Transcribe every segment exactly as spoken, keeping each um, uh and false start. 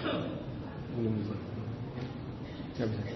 Belum bisa. Enggak bisa.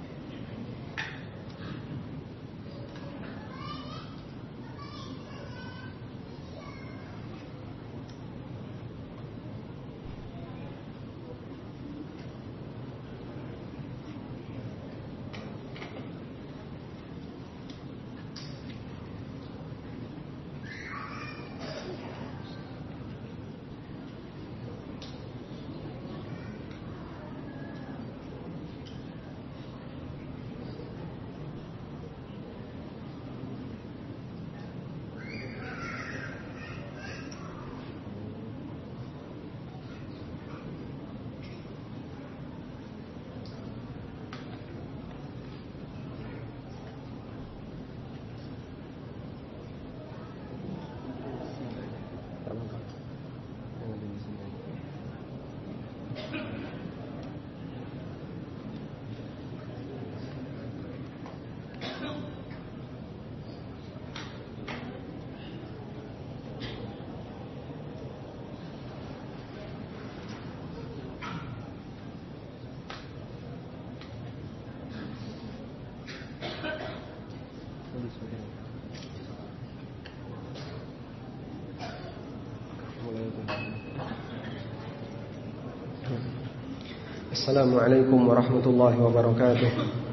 Assalamualaikum warahmatullahi wabarakatuh.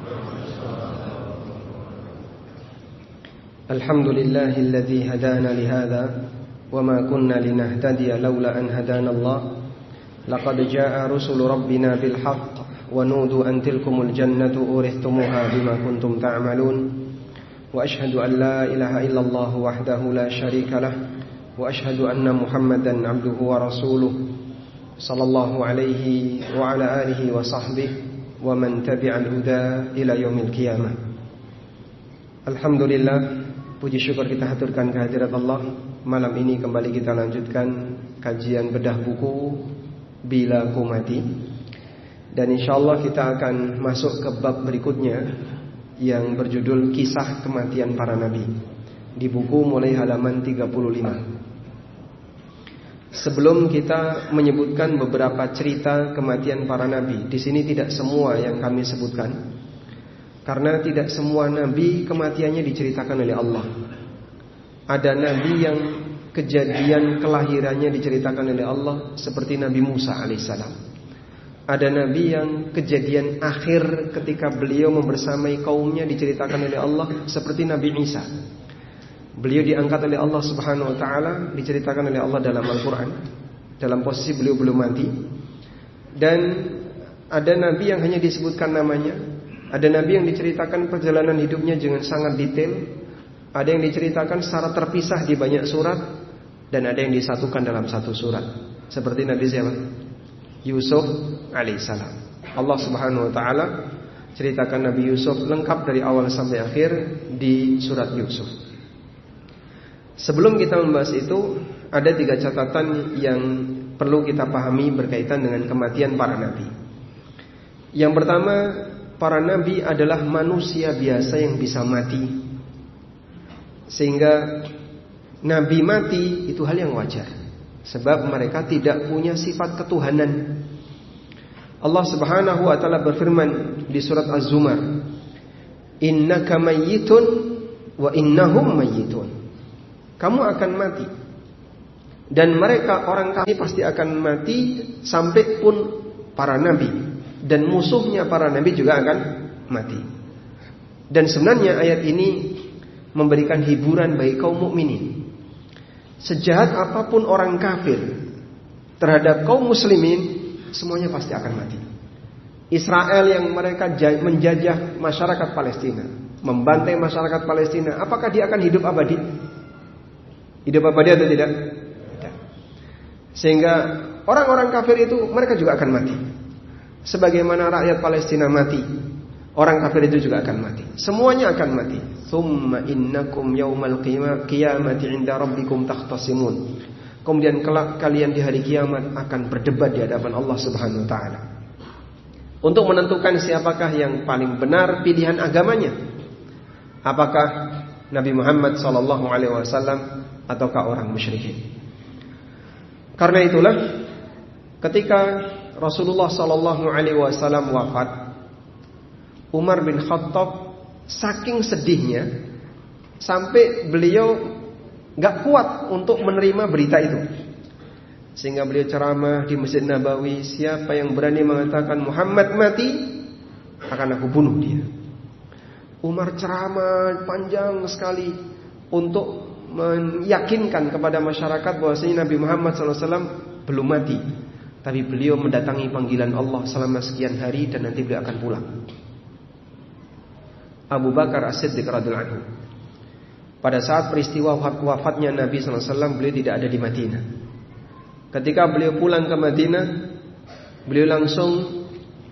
Alhamdulillahilladzi hadana lihadza wama kunna linahtadiya laula an hadana Allah. Laqad jaa rusulu rabbina bil haqq wa nudu an tilkumul jannatu uristumuha bima kuntum ta'malun. Wa ashhadu an la ilaha illallah wahdahu la syarika lah wa ashhadu anna Muhammadan abduhu wa rasuluh. Sallallahu alaihi wa ala alihi wa sahbihi wa man tabi'al huda ila yaumil qiyamah. Alhamdulillah, puji syukur kita haturkan kehadirat Allah. Malam ini kembali kita lanjutkan kajian bedah buku Bila Ku Mati. Dan insyaallah kita akan masuk ke bab berikutnya yang berjudul Kisah Kematian Para Nabi, di buku mulai halaman tiga puluh lima. Sebelum kita menyebutkan beberapa cerita kematian para nabi, di sini tidak semua yang kami sebutkan, karena tidak semua nabi kematiannya diceritakan oleh Allah. Ada nabi yang kejadian kelahirannya diceritakan oleh Allah, seperti Nabi Musa alaihissalam. Ada nabi yang kejadian akhir ketika beliau membersamai kaumnya diceritakan oleh Allah, seperti Nabi Isa. Beliau diangkat oleh Allah Subhanahu wa taala, diceritakan oleh Allah dalam Al-Qur'an dalam posisi beliau belum mati. Dan ada nabi yang hanya disebutkan namanya, ada nabi yang diceritakan perjalanan hidupnya dengan sangat detail, ada yang diceritakan secara terpisah di banyak surat, dan ada yang disatukan dalam satu surat. Seperti Nabi siapa? Yusuf alaihissalam. Allah Subhanahu wa taala ceritakan Nabi Yusuf lengkap dari awal sampai akhir di surat Yusuf. Sebelum kita membahas itu, ada tiga catatan yang perlu kita pahami berkaitan dengan kematian para nabi. Yang pertama, para nabi adalah manusia biasa yang bisa mati. Sehingga nabi mati itu hal yang wajar, sebab mereka tidak punya sifat ketuhanan. Allah Subhanahu wa taala berfirman di surat Az-Zumar, "Innaka mayyitun wa innahum mayyitun." Kamu akan mati, dan mereka orang kafir pasti akan mati, sampai pun para nabi dan musuhnya para nabi juga akan mati. Dan sebenarnya ayat ini memberikan hiburan bagi kaum mukminin. Sejahat apapun orang kafir terhadap kaum muslimin, semuanya pasti akan mati. Israel yang mereka menjajah masyarakat Palestina, membantai masyarakat Palestina, apakah dia akan hidup abadi? Hidup abadi atau tidak? Tidak. Sehingga orang-orang kafir itu mereka juga akan mati. Sebagaimana rakyat Palestina mati, orang kafir itu juga akan mati. Semuanya akan mati. Tsumma innakum yaumal qiyamati 'inda rabbikum takhtasimun. Kemudian kelak kalian di hari kiamat akan berdebat di hadapan Allah Subhanahu wa taala untuk menentukan siapakah yang paling benar pilihan agamanya. Apakah Nabi Muhammad sallallahu alaihi wasallam ataukah orang musyrikin. Karena itulah Ketika Rasulullah sallallahu alaihi wasallam wafat, Umar bin Khattab saking sedihnya sampai beliau gak kuat untuk menerima berita itu, sehingga beliau ceramah di Masjid Nabawi, siapa yang berani mengatakan Muhammad mati, akan aku bunuh dia. Umar ceramah panjang sekali untuk meyakinkan kepada masyarakat bahwasanya Nabi Muhammad sallallahu alaihi wasallam belum mati, tapi beliau mendatangi panggilan Allah selama sekian hari dan nanti beliau akan pulang. Abu Bakar As-Siddiq radhiyallahu anhu, pada saat peristiwa wafatnya Nabi sallallahu alaihi wasallam, beliau tidak ada di Madinah. Ketika beliau pulang ke Madinah, beliau langsung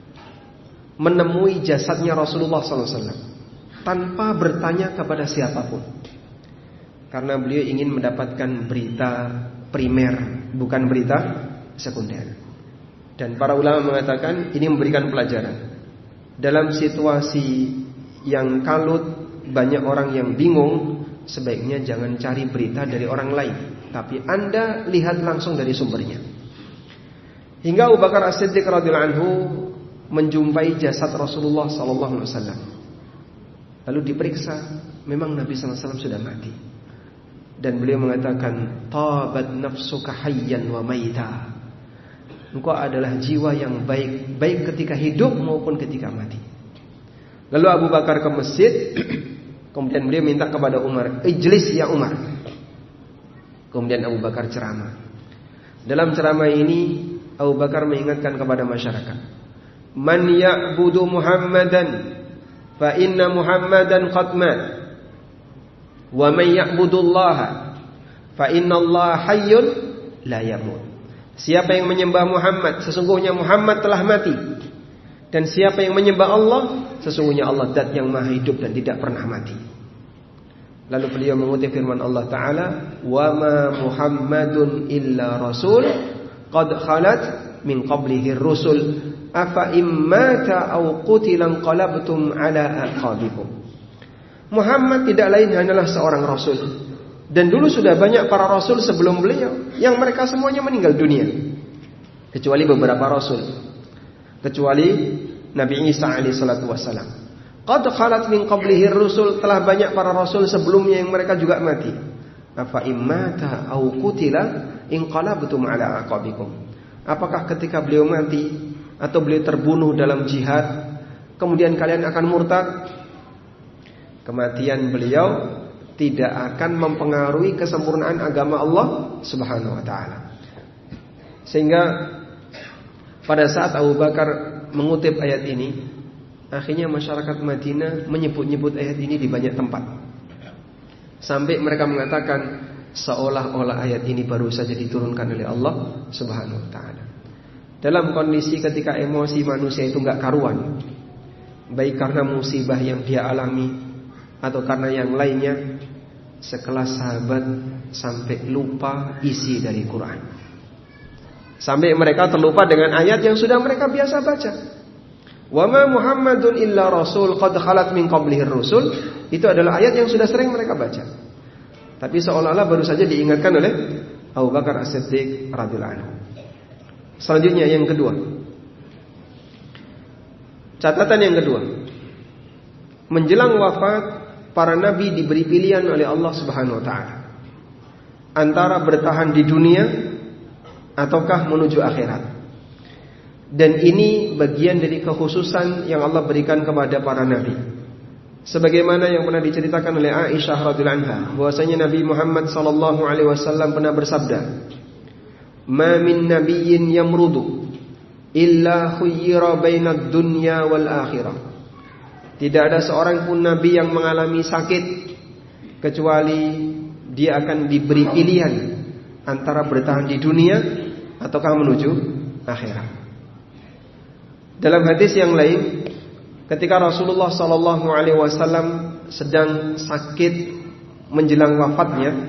menemui jasadnya Rasulullah sallallahu alaihi wasallam tanpa bertanya kepada siapapun, karena beliau ingin mendapatkan berita primer, bukan berita sekunder. Dan para ulama mengatakan ini memberikan pelajaran. Dalam situasi yang kalut, banyak orang yang bingung, sebaiknya jangan cari berita dari orang lain, tapi Anda lihat langsung dari sumbernya. Hingga Abu Bakar As-Siddiq radhiyallahu anhu menjumpai jasad Rasulullah sallallahu alaihi wasallam. Lalu diperiksa, memang Nabi sallallahu alaihi wasallam sudah mati. Dan beliau mengatakan, tabat nafsuka hayyan wa maita. Engkau adalah jiwa yang baik, baik ketika hidup maupun ketika mati. Lalu Abu Bakar ke masjid, kemudian beliau minta kepada Umar, ijlis ya Umar. Kemudian Abu Bakar ceramah. Dalam ceramah ini Abu Bakar mengingatkan kepada masyarakat, man ya'budu Muhammadan fa inna Muhammadan qad mat, wa man ya'budullaha fa innallaha hayyun la yamut. Siapa yang menyembah Muhammad, sesungguhnya Muhammad telah mati. Dan siapa yang menyembah Allah, sesungguhnya Allah zat yang maha hidup dan tidak pernah mati. Lalu beliau mengutip firman Allah Ta'ala, wa ma Muhammadun illa rasul qad khalat min qablihi rusul afa immata aw qutilan qalabtum ala aqabikum. Muhammad tidak lain hanyalah seorang rasul, dan dulu sudah banyak para rasul sebelum beliau yang mereka semuanya meninggal dunia, kecuali beberapa rasul, kecuali Nabi Isa alaihi salatu wassalam. Qad khalat min qablihi rusul, telah banyak para rasul sebelumnya yang mereka juga mati. Afa immata aw qutila inqalabtum ala aqabikum. Apakah ketika beliau mati atau beliau terbunuh dalam jihad, kemudian kalian akan murtad? Kematian beliau tidak akan mempengaruhi kesempurnaan agama Allah Subhanahu wa taala. Sehingga pada saat Abu Bakar mengutip ayat ini, akhirnya masyarakat Madinah menyebut-nyebut ayat ini di banyak tempat, sampai mereka mengatakan seolah-olah ayat ini baru saja diturunkan oleh Allah Subhanahu wa taala. Dalam kondisi ketika emosi manusia itu enggak karuan, baik karena musibah yang dia alami atau karena yang lainnya, sekelas sahabat sampai lupa isi dari Quran, sampai mereka terlupa dengan ayat yang sudah mereka biasa baca. Wa ma Muhammadun illa rasul qad khalat min qablihi rusul. Itu adalah ayat yang sudah sering mereka baca, tapi seolah-olah baru saja diingatkan oleh Abu Bakar As-Siddiq radhiyallahu anhu. Selanjutnya yang kedua, catatan yang kedua, menjelang wafat para nabi diberi pilihan oleh Allah Subhanahu wa taala antara bertahan di dunia ataukah menuju akhirat. Dan ini bagian dari kekhususan yang Allah berikan kepada para nabi. Sebagaimana yang pernah diceritakan oleh Aisyah radhiyallahu anha, bahwasanya Nabi Muhammad sallallahu alaihi wasallam pernah bersabda, "Ma min nabiyyin yamrudu illa khuyyira bainad dunya wal akhirah." Tidak ada seorang pun nabi yang mengalami sakit kecuali dia akan diberi pilihan antara bertahan di dunia ataukah menuju akhirat. Dalam hadis yang lain, ketika Rasulullah sallallahu alaihi wasallam sedang sakit menjelang wafatnya,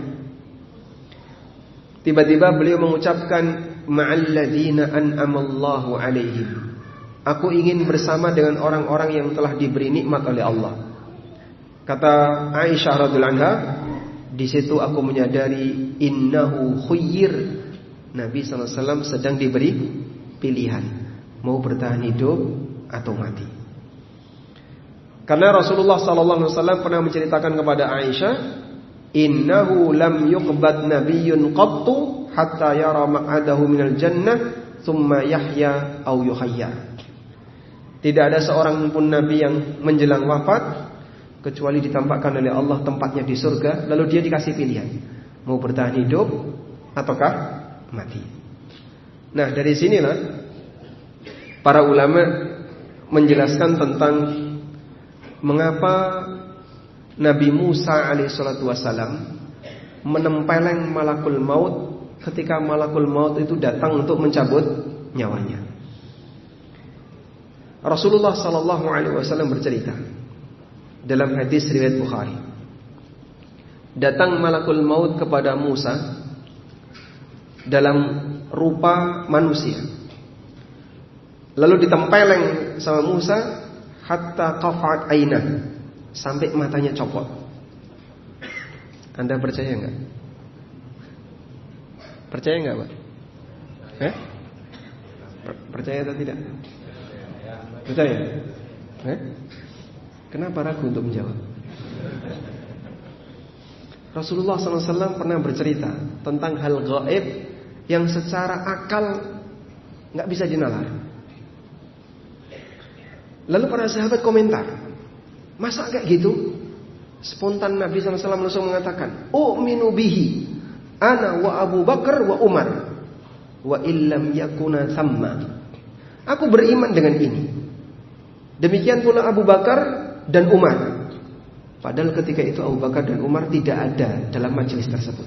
tiba-tiba beliau mengucapkan ma'alladzina an'amallahu alaihim. Aku ingin bersama dengan orang-orang yang telah diberi nikmat oleh Allah. Kata Aisyah radhiyallahu anha, di situ aku menyadari innahu khuyyir. Nabi sallallahu alaihi wasallam sedang diberi pilihan, mau bertahan hidup atau mati. Karena Rasulullah sallallahu alaihi wasallam pernah menceritakan kepada Aisyah, innahu lam yuqbad nabiyyun qattu hatta yara maq'adahu minal jannah thumma yahya aw yuhayya. Tidak ada seorang pun nabi yang menjelang wafat kecuali ditampakkan oleh Allah tempatnya di surga, lalu dia dikasih pilihan, mau bertahan hidup ataukah mati. Nah, dari sinilah para ulama menjelaskan tentang mengapa Nabi Musa alaihissalatu wassalam menempeleng malakul maut ketika malakul maut itu datang untuk mencabut nyawanya. Rasulullah sallallahu alaihi wasallam bercerita dalam hadis riwayat Bukhari, datang malakul maut kepada Musa dalam rupa manusia, lalu ditempeleng sama Musa hatta qafat ainah, sampai matanya copot. Anda percaya enggak? Percaya enggak, Pak? Eh? Percaya atau tidak? Percaya? Eh? Kenapa ragu untuk menjawab? Rasulullah sallallahu alaihi wasallam pernah bercerita tentang hal gaib yang secara akal nggak bisa dinalar. Lalu para sahabat komentar, masa kayak gitu? Spontan Nabi sallallahu alaihi wasallam langsung mengatakan, u'minu bihi ana wa Abu Bakar wa Umar wa illam yakuna thamma. Aku beriman dengan ini. Demikian pula Abu Bakar dan Umar. Padahal ketika itu Abu Bakar dan Umar tidak ada dalam majelis tersebut.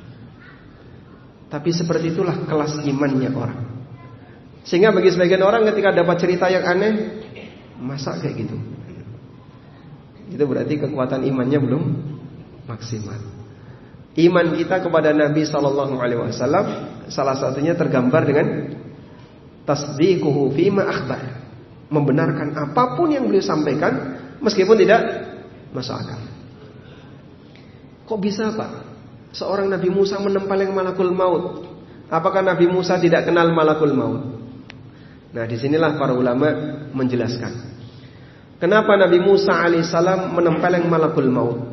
Tapi seperti itulah kelas imannya orang. Sehingga bagi sebagian orang ketika dapat cerita yang aneh, masa kayak gitu? Itu berarti kekuatan imannya belum maksimal. Iman kita kepada Nabi sallallahu alaihi wasallam salah satunya tergambar dengan tasdiquhu fima akhbar. Membenarkan apapun yang beliau sampaikan meskipun tidak masuk akal. Kok bisa, Pak? Seorang Nabi Musa menempeleng malakul maut. Apakah Nabi Musa tidak kenal malakul maut? Nah, disinilah para ulama menjelaskan kenapa Nabi Musa alaihissalam menempeleng malakul maut.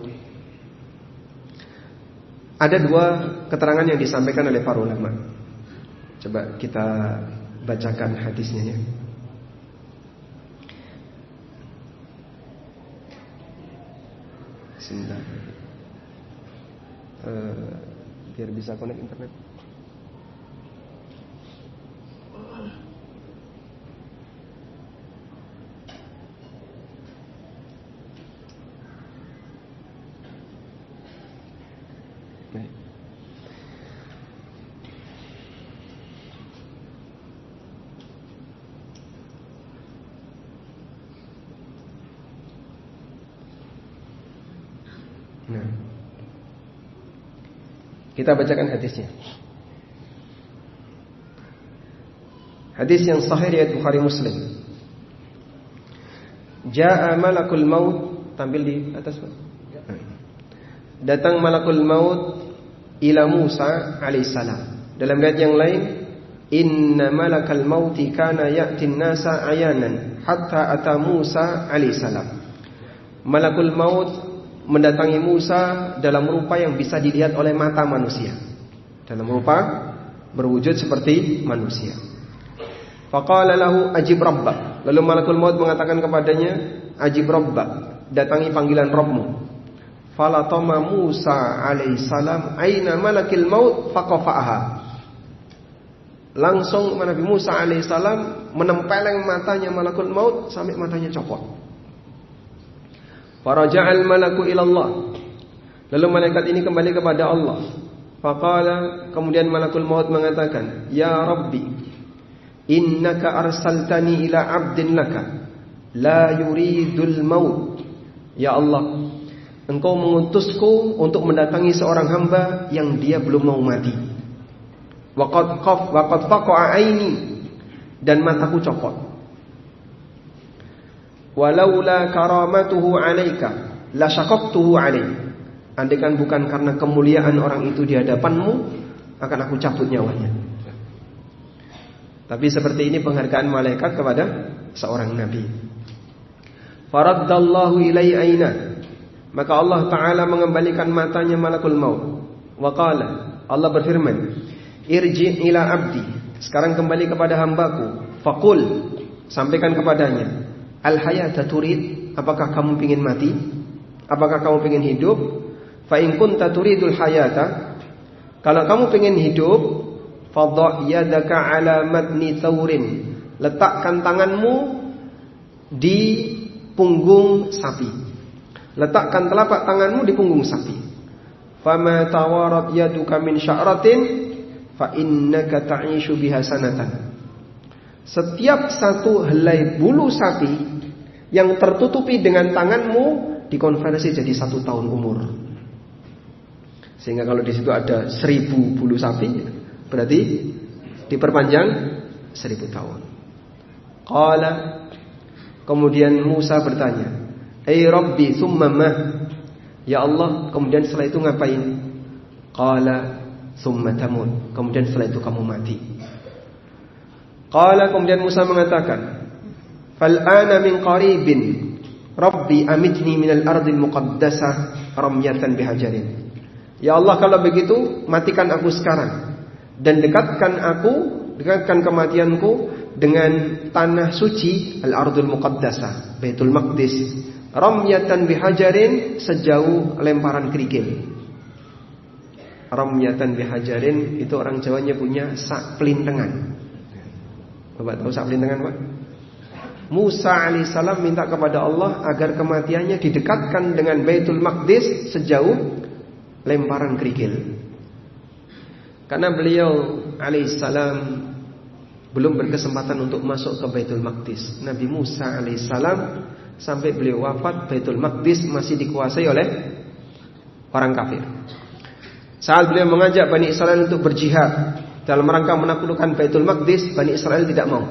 Ada dua keterangan yang disampaikan oleh para ulama. Coba kita bacakan hadisnya ya. Bismillah. Uh, biar bisa connect internet. Baik. Nah, kita bacakan hadisnya. Hadis yang sahih riwayat Bukhari Muslim. Jaa malakul maut, tampil di atas Pak. Datang malakul maut ila Musa alaihissalam. Dalam riwayat yang lain, inna malakal mauti kana ya'ti an-nasa ayanan hatta ata Musa alaihissalam. Malakul maut mendatangi Musa dalam rupa yang bisa dilihat oleh mata manusia, dalam rupa berwujud seperti manusia. Faqala lahu ajib rabbak. Lalu malakul maut mengatakan kepadanya, ajib rabbak, datangi panggilan Rabbmu. Falatama Musa alaihissalam aina malakil maut faqafa'aha. Langsung Nabi Musa alaihissalam menempeleng matanya malakul maut sampai matanya copot. Faraja'al malaku ilallah. Lalu malaikat ini kembali kepada Allah. Faqala, kemudian malakul maut mengatakan, ya Rabbi, innaka arsaltani ila abdin laka la yuridul maut. Ya Allah, Engkau mengutusku untuk mendatangi seorang hamba yang dia belum mau mati. Waqad qaf waqad faqa'a aini, dan mataku copot. Walaula karamatuhu alaika la syaqaqtuhu alaik. Andaikan bukan karena kemuliaan orang itu di hadapanmu, akan aku cabut nyawanya. Tapi seperti ini penghargaan malaikat kepada seorang nabi. Faraddallahu ilai aina. Maka Allah Ta'ala mengembalikan matanya malakul maut. Wa qala, Allah berfirman, irji ila abdi. Sekarang kembali kepada hambaku. Faqul, sampaikan kepadanya, al hayata turid, apakah kamu ingin mati? Apakah kamu ingin hidup? Fa in kunta turidul hayata, kalau kamu ingin hidup, fadha yadaka ala matni thawrin, letakkan tanganmu di punggung sapi. Letakkan telapak tanganmu di punggung sapi. Fama tawarat yaduka min sya'ratin fa innaka ta'ishu biha sanatan. Setiap satu helai bulu sapi yang tertutupi dengan tanganmu dikonversi jadi satu tahun umur. Sehingga kalau di situ ada seribu bulu sapi, berarti diperpanjang seribu tahun. Qala, kemudian Musa bertanya, Ay Rabbi thumma ma? Ya Allah, kemudian setelah itu ngapain? Qala thumma tamut, kemudian setelah itu kamu mati. Qala, kemudian Musa mengatakan, Fal ana min qaribin Rabbi amitni minal ardil muqaddasah ramyatan bihajarin. Ya Allah, kalau begitu matikan aku sekarang dan dekatkan aku, dekatkan kematianku dengan tanah suci al-ardul muqaddasah, Baitul Maqdis, ramyatan bihajarin, sejauh lemparan kerikil. Ramyatan bihajarin itu orang Jawanya punya sak pelintengan. Bapak tahu sak pelintengan, Pak? Musa alaihissalam minta kepada Allah agar kematiannya didekatkan dengan Baitul Maqdis sejauh lemparan kerikil. Karena beliau alaihissalam belum berkesempatan untuk masuk ke Baitul Maqdis. Nabi Musa alaihissalam sampai beliau wafat, Baitul Maqdis masih dikuasai oleh orang kafir. Saat beliau mengajak Bani Israel untuk berjihad dalam rangka menaklukkan Baitul Maqdis, Bani Israel tidak mau.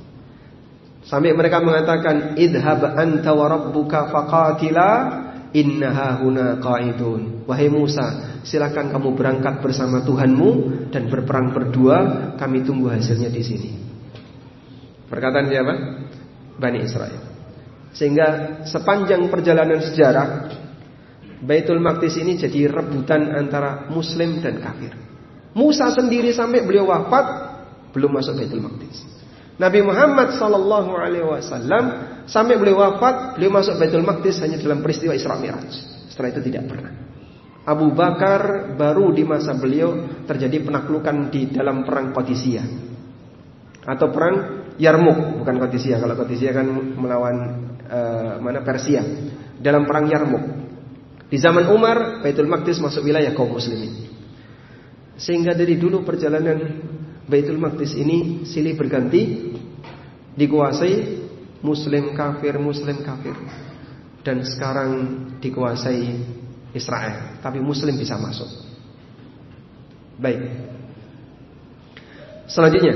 Sampai mereka mengatakan, idhab anta wa rabbuka faqatila innaha huna qa'idun. Wahai Musa, silakan kamu berangkat bersama Tuhanmu dan berperang berdua, kami tunggu hasilnya di sini. Perkataan siapa? Bani Israel. Sehingga sepanjang perjalanan sejarah, Baitul Maqdis ini jadi rebutan antara Muslim dan kafir. Musa sendiri sampai beliau wafat belum masuk Baitul Maqdis. Nabi Muhammad sallallahu alaihi wasallam sampai beliau wafat, beliau masuk Baitul Maqdis hanya dalam peristiwa Isra Mi'raj. Setelah itu tidak pernah. Abu Bakar baru di masa beliau terjadi penaklukan di dalam perang Qadisiyah atau perang Yarmuk, bukan Qadisiyah. Kalau Qadisiyah kan melawan uh, mana Persia. Dalam perang Yarmuk. Di zaman Umar, Baitul Maqdis masuk wilayah kaum muslimin. Sehingga dari dulu perjalanan Baitul Maqdis ini silih berganti dikuasai Muslim kafir, Muslim kafir. Dan sekarang dikuasai Israel, tapi Muslim bisa masuk. Baik. Selanjutnya,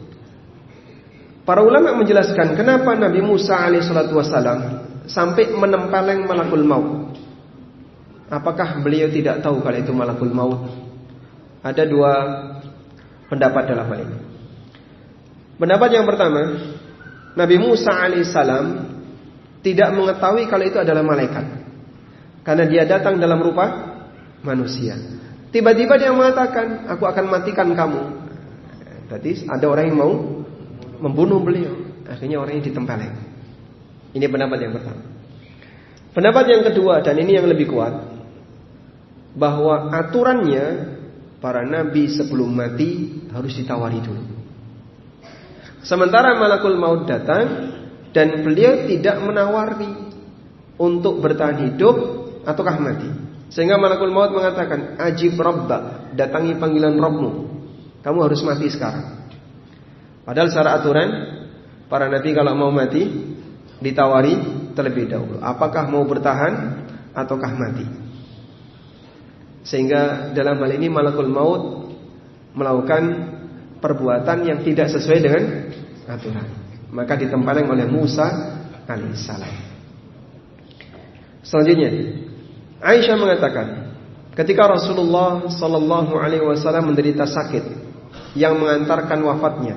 para ulama menjelaskan kenapa Nabi Musa alaihissalatu wassalam sampai menempeleng malakul maut. Apakah beliau tidak tahu kalau itu malakul maut? Ada dua pendapat dalam hal ini. Pendapat yang pertama, Nabi Musa alaihissalam tidak mengetahui kalau itu adalah malaikat, karena dia datang dalam rupa manusia. Tiba-tiba dia mengatakan, aku akan matikan kamu. Tadi ada orang yang mau membunuh beliau. Akhirnya orangnya ditempeleng. Ini pendapat yang pertama. Pendapat yang kedua, dan ini yang lebih kuat, bahwa aturannya para nabi sebelum mati harus ditawari dulu. Sementara malakul maut datang dan beliau tidak menawari untuk bertahan hidup ataukah mati. Sehingga malakul maut mengatakan, ajib rabbak, datangi panggilan Rabbmu, kamu harus mati sekarang. Padahal secara aturan para nabi kalau mau mati ditawari terlebih dahulu, apakah mau bertahan ataukah mati. Sehingga dalam hal ini malakul maut melakukan perbuatan yang tidak sesuai dengan aturan, maka ditempeleng oleh Musa alaihissalam. Selanjutnya, Aisyah mengatakan, ketika Rasulullah sallallahu alaihi wasallam menderita sakit yang mengantarkan wafatnya,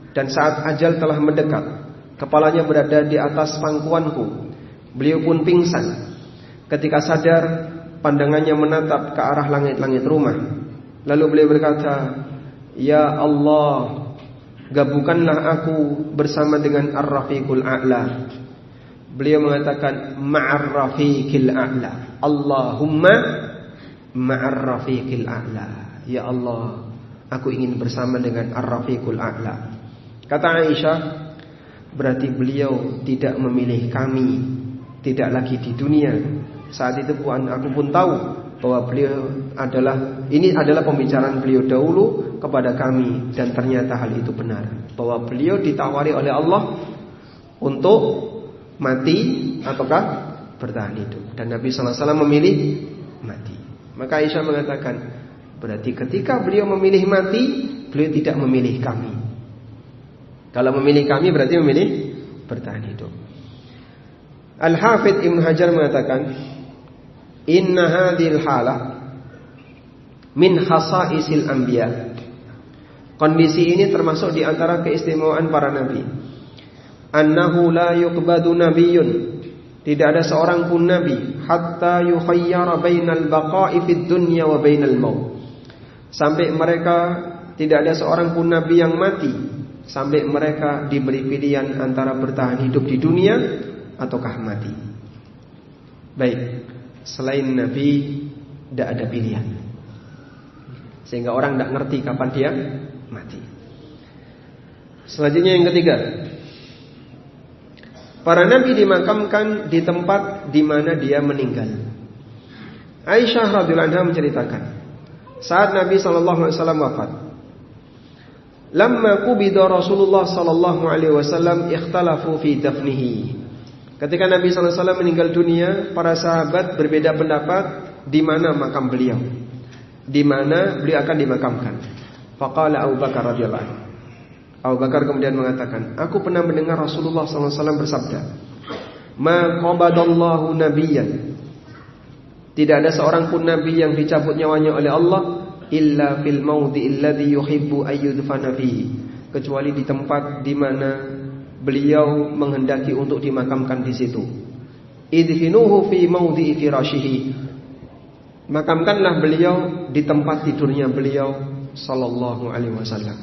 dan saat ajal telah mendekat, kepalanya berada di atas pangkuanku. Beliau pun pingsan. Ketika sadar, pandangannya menatap ke arah langit-langit rumah. Lalu beliau berkata, "Ya Allah, gabungkanlah aku bersama dengan Ar-Rafiqul A'la." Beliau mengatakan, "Ma'ar Rafiqil A'la." Allahumma ma'ar Rafiqil A'la. Ya Allah, aku ingin bersama dengan Ar-Rafiqul A'la. Kata Aisyah, berarti beliau tidak memilih kami, tidak lagi di dunia. Saat itu pun aku pun tahu bahwa beliau adalah, ini adalah pembicaraan beliau dahulu kepada kami, dan ternyata hal itu benar, bahwa beliau ditawari oleh Allah untuk mati ataukah bertahan hidup, dan Nabi sallallahu alaihi wasallam memilih mati. Maka Aisyah mengatakan, berarti ketika beliau memilih mati, beliau tidak memilih kami. Kalau memilih kami berarti memilih bertahan hidup. Al-Hafidh Ibnu Hajar mengatakan, inna hadhil halah min khasaisil anbiya. Kondisi ini termasuk di antara keistimewaan para nabi. Annahu la yuqbadu nabiyyun, tidak ada seorang pun nabi hatta yukhayyara bainal baqa'i fid dunya wa bainal maut. Sampai mereka, tidak ada seorang pun nabi yang mati sampai mereka diberi pilihan antara bertahan hidup di dunia ataukah mati. Baik, selain Nabi tidak ada pilihan, sehingga orang tidak ngerti kapan dia mati. Selanjutnya yang ketiga, para Nabi dimakamkan di tempat di mana dia meninggal. Aisyah radhiyallahu anha menceritakan, saat Nabi sallallahu alaihi wasallam wafat, lamma qubida Rasulullah sallallahu alaihi wasallam ikhtalafu fi dafnihi. Ketika Nabi sallallahu alaihi wasallam meninggal dunia, para sahabat berbeda pendapat di mana makam beliau, di mana beliau akan dimakamkan. Faqala Abu Bakar radhiyallahu anhu. Abu Bakar kemudian mengatakan, aku pernah mendengar Rasulullah sallallahu alaihi wasallam bersabda, "Ma qabadallahu nabiyyan." Tidak ada seorang pun nabi yang dicabut nyawanya oleh Allah illa fil maudhi'il ladzi yuhibbu ayyudfana fihi, kecuali di tempat di mana beliau menghendaki untuk dimakamkan di situ. Idfinuhu fi maudhi'i firashihi, makamkanlah beliau di tempat tidurnya beliau sallallahu alaihi wasallam.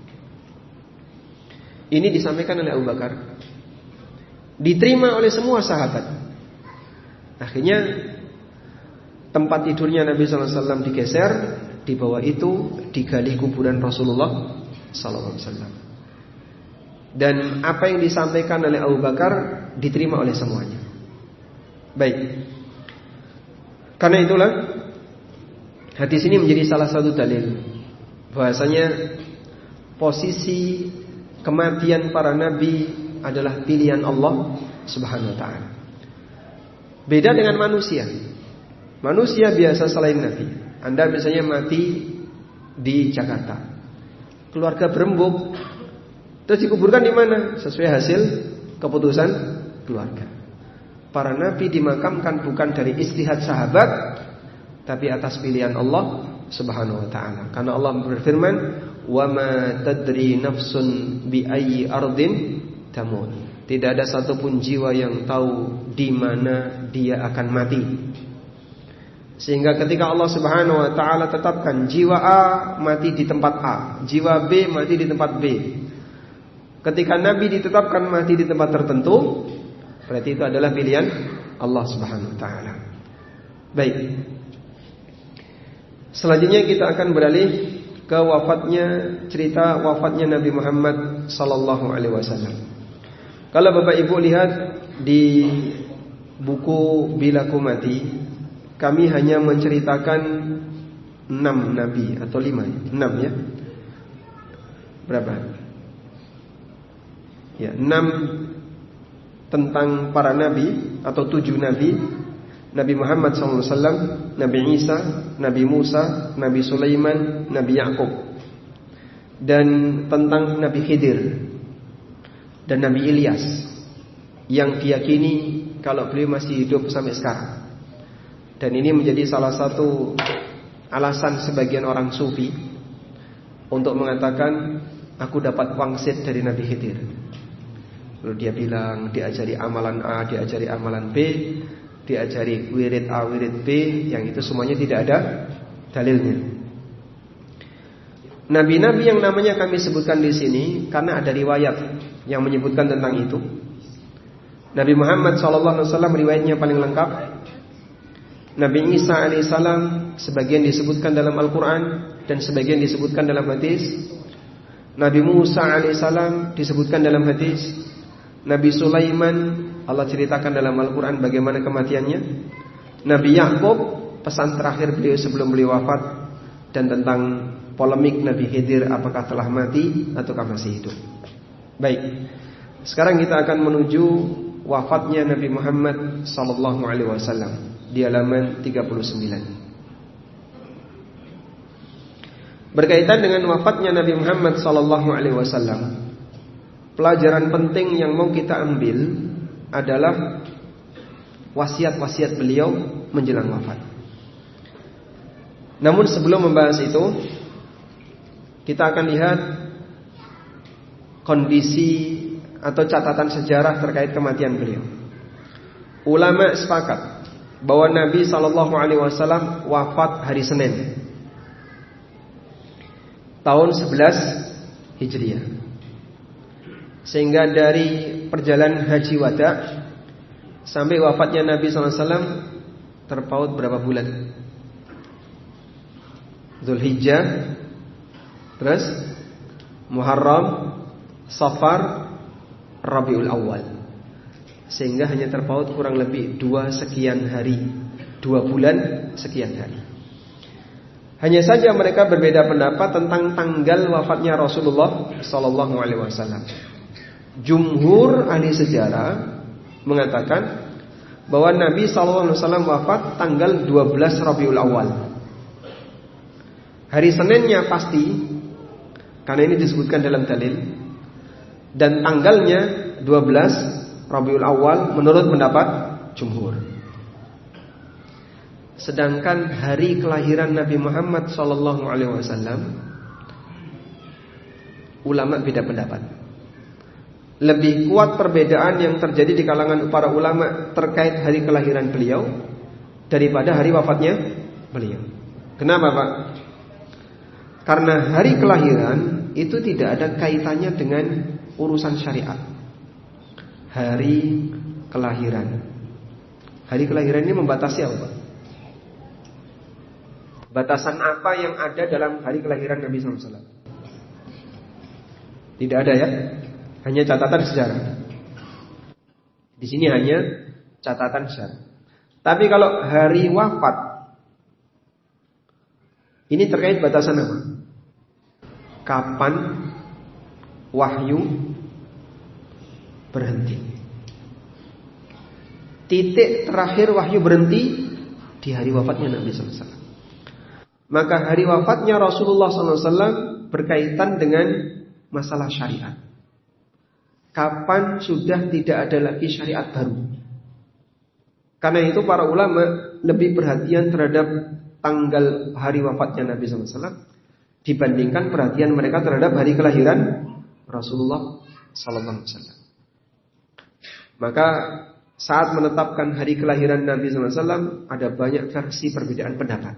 Ini disampaikan oleh Abu Bakar, diterima oleh semua sahabat. Akhirnya tempat tidurnya Nabi sallallahu alaihi wasallam digeser, di bawah itu digali kuburan Rasulullah sallallahu alaihi wasallam. Dan apa yang disampaikan oleh Abu Bakar diterima oleh semuanya. Baik. Karena itulah hadis ini menjadi salah satu dalil bahwasanya posisi kematian para nabi adalah pilihan Allah Subhanahu wa taala. Beda dengan manusia. Manusia biasa selain nabi. Anda misalnya mati di Jakarta, keluarga berembuk, terus dikuburkan di mana? Sesuai hasil keputusan keluarga. Para nabi dimakamkan bukan dari ijtihad sahabat, tapi atas pilihan Allah Subhanahu wa taala. Karena Allah berfirman, "Wa ma tadri nafsun bi ayyi ardin tamut." Tidak ada satupun jiwa yang tahu di mana dia akan mati. Sehingga ketika Allah Subhanahu wa taala tetapkan jiwa A mati di tempat A, jiwa B mati di tempat B. Ketika Nabi ditetapkan mati di tempat tertentu, berarti itu adalah pilihan Allah Subhanahu wa taala. Baik. Selanjutnya kita akan beralih ke wafatnya, cerita wafatnya Nabi Muhammad sallallahu alaihi wasallam. Kalau Bapak Ibu lihat di buku Bila Ku Mati, kami hanya menceritakan enam nabi atau lima, enam ya. Berapa? Ya, enam tentang para nabi atau tujuh nabi. Nabi Muhammad sallallahu alaihi wasallam, Nabi Isa, Nabi Musa, Nabi Sulaiman, Nabi Yakub, dan tentang Nabi Khidir dan Nabi Ilyas yang diyakini kalau beliau masih hidup sampai sekarang. Dan ini menjadi salah satu alasan sebagian orang sufi untuk mengatakan aku dapat wangsit dari Nabi Khidir. Lalu dia bilang diajari amalan A, diajari amalan B, diajari wirid A, wirid B, yang itu semuanya tidak ada dalilnya. Nabi-nabi yang namanya kami sebutkan di sini karena ada riwayat yang menyebutkan tentang itu. Nabi Muhammad shallallahu alaihi wasallam riwayatnya paling lengkap. Nabi Isa alaihissalam sebagian disebutkan dalam Al-Quran dan sebagian disebutkan dalam hadis. Nabi Musa alaihissalam disebutkan dalam hadis. Nabi Sulaiman Allah ceritakan dalam Al-Quran bagaimana kematiannya. Nabi Yakub pesan terakhir beliau sebelum beliau wafat, dan tentang polemik Nabi Khidir apakah telah mati ataukah masih hidup. Baik, sekarang kita akan menuju wafatnya Nabi Muhammad sallallahu alaihi wasallam di halaman tiga puluh sembilan. Berkaitan dengan wafatnya Nabi Muhammad sallallahu alaihi wasallam, pelajaran penting yang mau kita ambil adalah wasiat-wasiat beliau menjelang wafat. Namun sebelum membahas itu, kita akan lihat kondisi atau catatan sejarah terkait kematian beliau. Ulama sepakat bahwa Nabi shallallahu alaihi wasallam wafat hari Senin, tahun sebelas Hijriah. Sehingga dari perjalanan haji wada sampai wafatnya Nabi shallallahu alaihi wasallam terpaut berapa bulan? Dzulhijjah, terus Muharram, Safar, Rabiul Awal. Sehingga hanya terpaut kurang lebih dua sekian hari, dua bulan sekian hari. Hanya saja mereka berbeda pendapat tentang tanggal wafatnya Rasulullah sallallahu alaihi wasallam. Jumhur ahli sejarah mengatakan bahwa Nabi sallallahu alaihi wasallam wafat tanggal dua belas Rabiul Awal. Hari Seninnya pasti, karena ini disebutkan dalam dalil, dan tanggalnya dua belas Rabiul Awal menurut pendapat jumhur. Sedangkan hari kelahiran Nabi Muhammad sallallahu alaihi wasallam, ulama beda pendapat. Lebih kuat perbedaan yang terjadi di kalangan para ulama terkait hari kelahiran beliau daripada hari wafatnya beliau. Kenapa, Pak? Karena hari kelahiran itu tidak ada kaitannya dengan urusan syariat. Hari kelahiran, hari kelahiran ini membatasi apa? Batasan apa yang ada dalam hari kelahiran Nabi sallallahu alaihi wasallam? Tidak ada ya, hanya catatan sejarah. Di sini hanya catatan sejarah. Tapi kalau hari wafat, ini terkait batasan apa? Kapan wahyu berhenti? Titik terakhir wahyu berhenti di hari wafatnya Nabi sallallahu alaihi wasallam. Maka hari wafatnya Rasulullah sallallahu alaihi wasallam berkaitan dengan masalah syariat. Kapan sudah tidak ada lagi syariat baru? Karena itu para ulama lebih perhatian terhadap tanggal hari wafatnya Nabi sallallahu alaihi wasallam dibandingkan perhatian mereka terhadap hari kelahiran Rasulullah sallallahu alaihi wasallam. Maka saat menetapkan hari kelahiran Nabi sallallahu alaihi wasallam ada banyak versi perbedaan pendapat.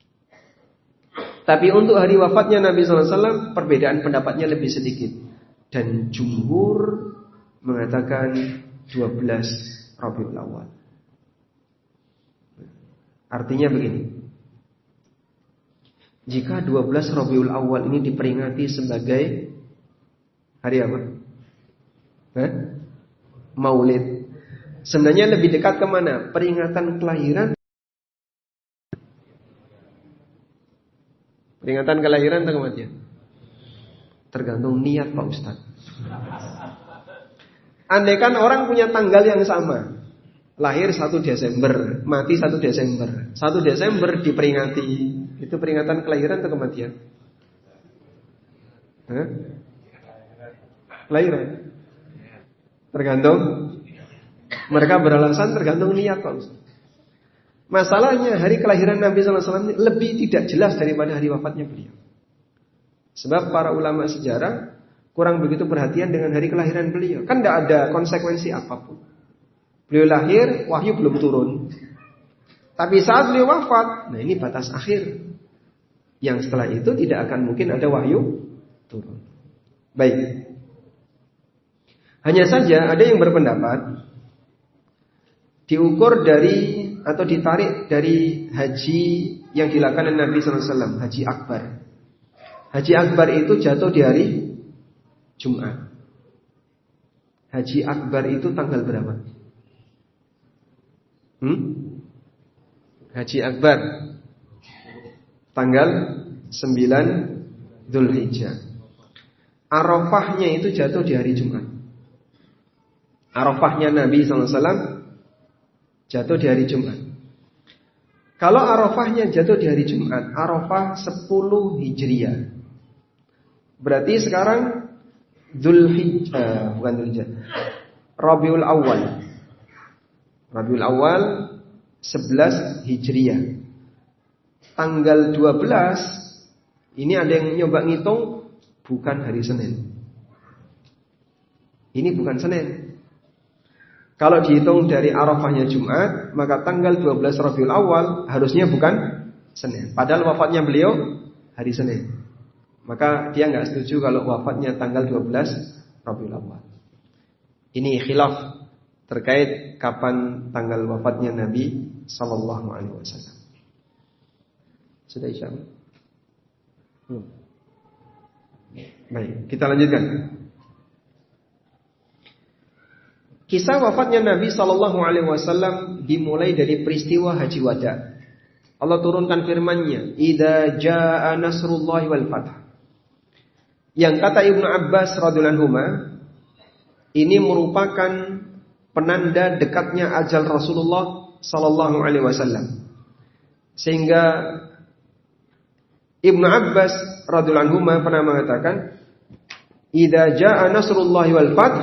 Tapi untuk hari wafatnya Nabi sallallahu alaihi wasallam perbedaan pendapatnya lebih sedikit, dan jumhur mengatakan dua belas Rabiul Awal. Artinya begini, jika dua belas Rabiul Awal ini diperingati sebagai hari apa? Hah? Maulid. Sebenarnya lebih dekat kemana? Peringatan kelahiran. Peringatan kelahiran atau kematian? Tergantung niat Pak Ustadz. Andaikan orang punya tanggal yang sama, lahir satu Desember, mati satu Desember, satu Desember diperingati, itu peringatan kelahiran atau kematian? Hah? Kelahiran. Tergantung. Mereka beralasan tergantung niat Pak Ustaz. Masalahnya hari kelahiran Nabi sallallahu alaihi wasallam lebih tidak jelas daripada hari wafatnya beliau. Sebab para ulama sejarah kurang begitu perhatian dengan hari kelahiran beliau. Kan tidak ada konsekuensi apapun. Beliau lahir, wahyu belum turun. Tapi saat beliau wafat, nah ini batas akhir. Yang setelah itu tidak akan mungkin ada wahyu turun. Baik. Hanya saja ada yang berpendapat diukur dari atau ditarik dari haji yang dilakukan Nabi sallallahu alaihi wasallam, haji akbar. Haji akbar itu jatuh di hari Jumat. Haji akbar itu tanggal berapa? Hmm? Haji akbar tanggal sembilan Dzulhijjah. Arafahnya itu jatuh di hari Jumat. Arafahnya Nabi sallallahu alaihi wasallam jatuh di hari Jumat. Kalau Arafahnya jatuh di hari Jumat, Arafah sepuluh Hijriah. Berarti sekarang Dzulhijjah, bukan Dzulhijjah, Rabiul Awal. Rabiul Awal sebelas Hijriah. Tanggal dua belas ini ada yang nyoba ngitung, bukan hari Senin. Ini bukan Senin. Kalau dihitung dari Arafahnya Jumat, maka tanggal dua belas Rabiul Awal harusnya bukan Senin. Padahal wafatnya beliau hari Senin. Maka dia nggak setuju kalau wafatnya tanggal dua belas Rabiul Awal. Ini khilaf terkait kapan tanggal wafatnya Nabi sallallahu alaihi wasallam. Sudah Isya? Hmm. Baik, kita lanjutkan. Kisah wafatnya Nabi sallallahu alaihi wasallam dimulai dari peristiwa Haji Wada. Allah turunkan firman-Nya, "Idza jaa nasrullahi wal fath." Yang kata Ibnu Abbas radhiyallahu anhuma, ini merupakan penanda dekatnya ajal Rasulullah sallallahu alaihi wasallam. Sehingga Ibnu Abbas radhiyallahu anhuma pernah mengatakan, "Idza jaa nasrullahi wal fath,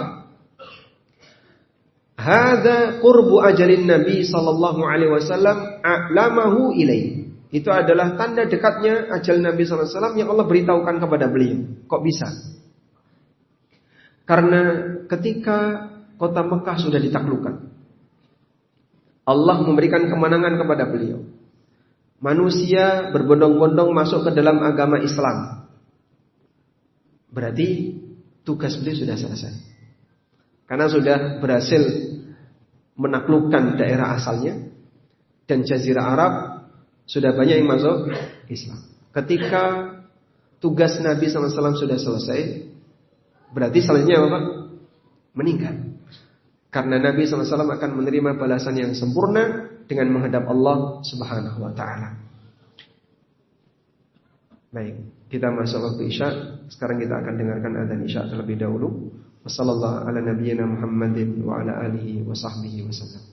hadza qurbu ajalin Nabi sallallahu alaihi wasallam a'lamahu ilaihi." Itu adalah tanda dekatnya ajal Nabi sallallahu alaihi wasallam yang Allah beritahukan kepada beliau. Kok bisa? Karena ketika kota Mekah sudah ditaklukkan, Allah memberikan kemenangan kepada beliau. Manusia berbondong-bondong masuk ke dalam agama Islam. Berarti tugas beliau sudah selesai. Karena sudah berhasil menaklukkan daerah asalnya, dan Jazirah Arab sudah banyak yang masuk Islam. Ketika tugas Nabi sallallahu alaihi wasallam sudah selesai, berarti selanjutnya apa? Meninggal. Karena Nabi sallallahu alaihi wasallam akan menerima balasan yang sempurna dengan menghadap Allah Subhanahu wa taala. Baik, kita masuk waktu Isya. Sekarang kita akan dengarkan adzan Isya terlebih dahulu. Wassallallahu ala nabiyyina Muhammadin wa ala alihi wa sahbihi wasallam.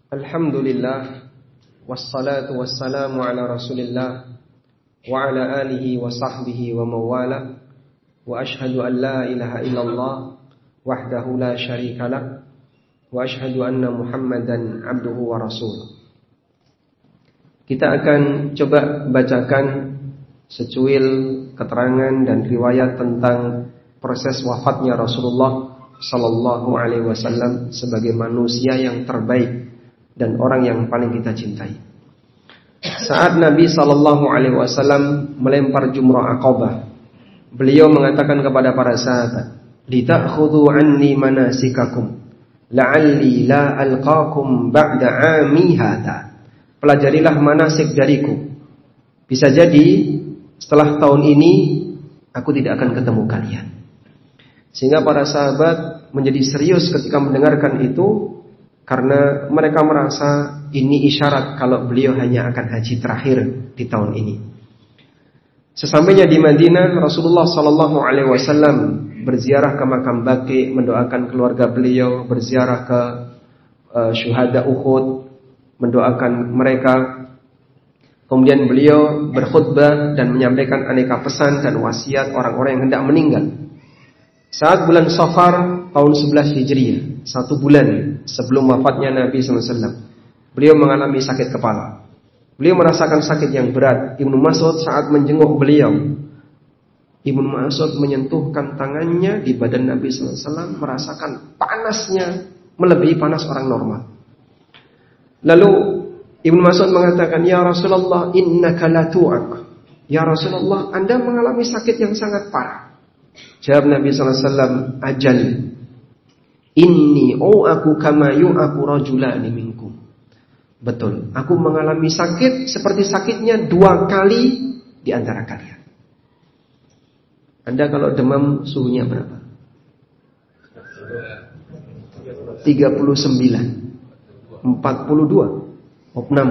Alhamdulillah, wassalatu wassalamu ala Rasulillah wa ala alihi wa sahbihi wa mawala, wa ashhadu an la ilaha illallah wahdahu la syarika lah, wa ashhadu anna Muhammadan abduhu wa rasuluh. Kita akan coba bacakan secuil keterangan dan riwayat tentang proses wafatnya Rasulullah sallallahu alaihi wasallam sebagai manusia yang terbaik dan orang yang paling kita cintai. Saat Nabi sallallahu alaihi wasallam melempar jumrah Aqabah, beliau mengatakan kepada para sahabat, "Litakhudhu anni manasikakum, la'alli la alqakum ba'da 'ami hadha." Pelajarilah manasik dariku. Bisa jadi setelah tahun ini aku tidak akan ketemu kalian. Sehingga para sahabat menjadi serius ketika mendengarkan itu, karena mereka merasa ini isyarat kalau beliau hanya akan haji terakhir di tahun ini. Sesampainya di Madinah, Rasulullah sallallahu alaihi wasallam berziarah ke makam Baqi, mendoakan keluarga beliau, berziarah ke uh, syuhada Uhud, mendoakan mereka. Kemudian beliau berkhutbah dan menyampaikan aneka pesan dan wasiat orang-orang yang hendak meninggal. Saat bulan Safar tahun sebelas Hijriah, satu bulan sebelum wafatnya Nabi sallallahu alaihi wasallam, beliau mengalami sakit kepala. Beliau merasakan sakit yang berat. Ibnu Mas'ud saat menjenguk beliau, Ibnu Mas'ud menyentuhkan tangannya di badan Nabi sallallahu alaihi wasallam, merasakan panasnya melebihi panas orang normal. Lalu Ibnu Mas'ud mengatakan, "Ya Rasulullah, innaka la tu'ak." Ya Rasulullah, Anda mengalami sakit yang sangat parah. Jawab Nabi sallallahu alaihi wasallam, "Ajal, inni u'aku kama yu'aku rajulani minkum." Betul, aku mengalami sakit seperti sakitnya dua kali di antara kalian. Anda kalau demam suhunya berapa? tiga puluh sembilan, empat puluh dua, opnam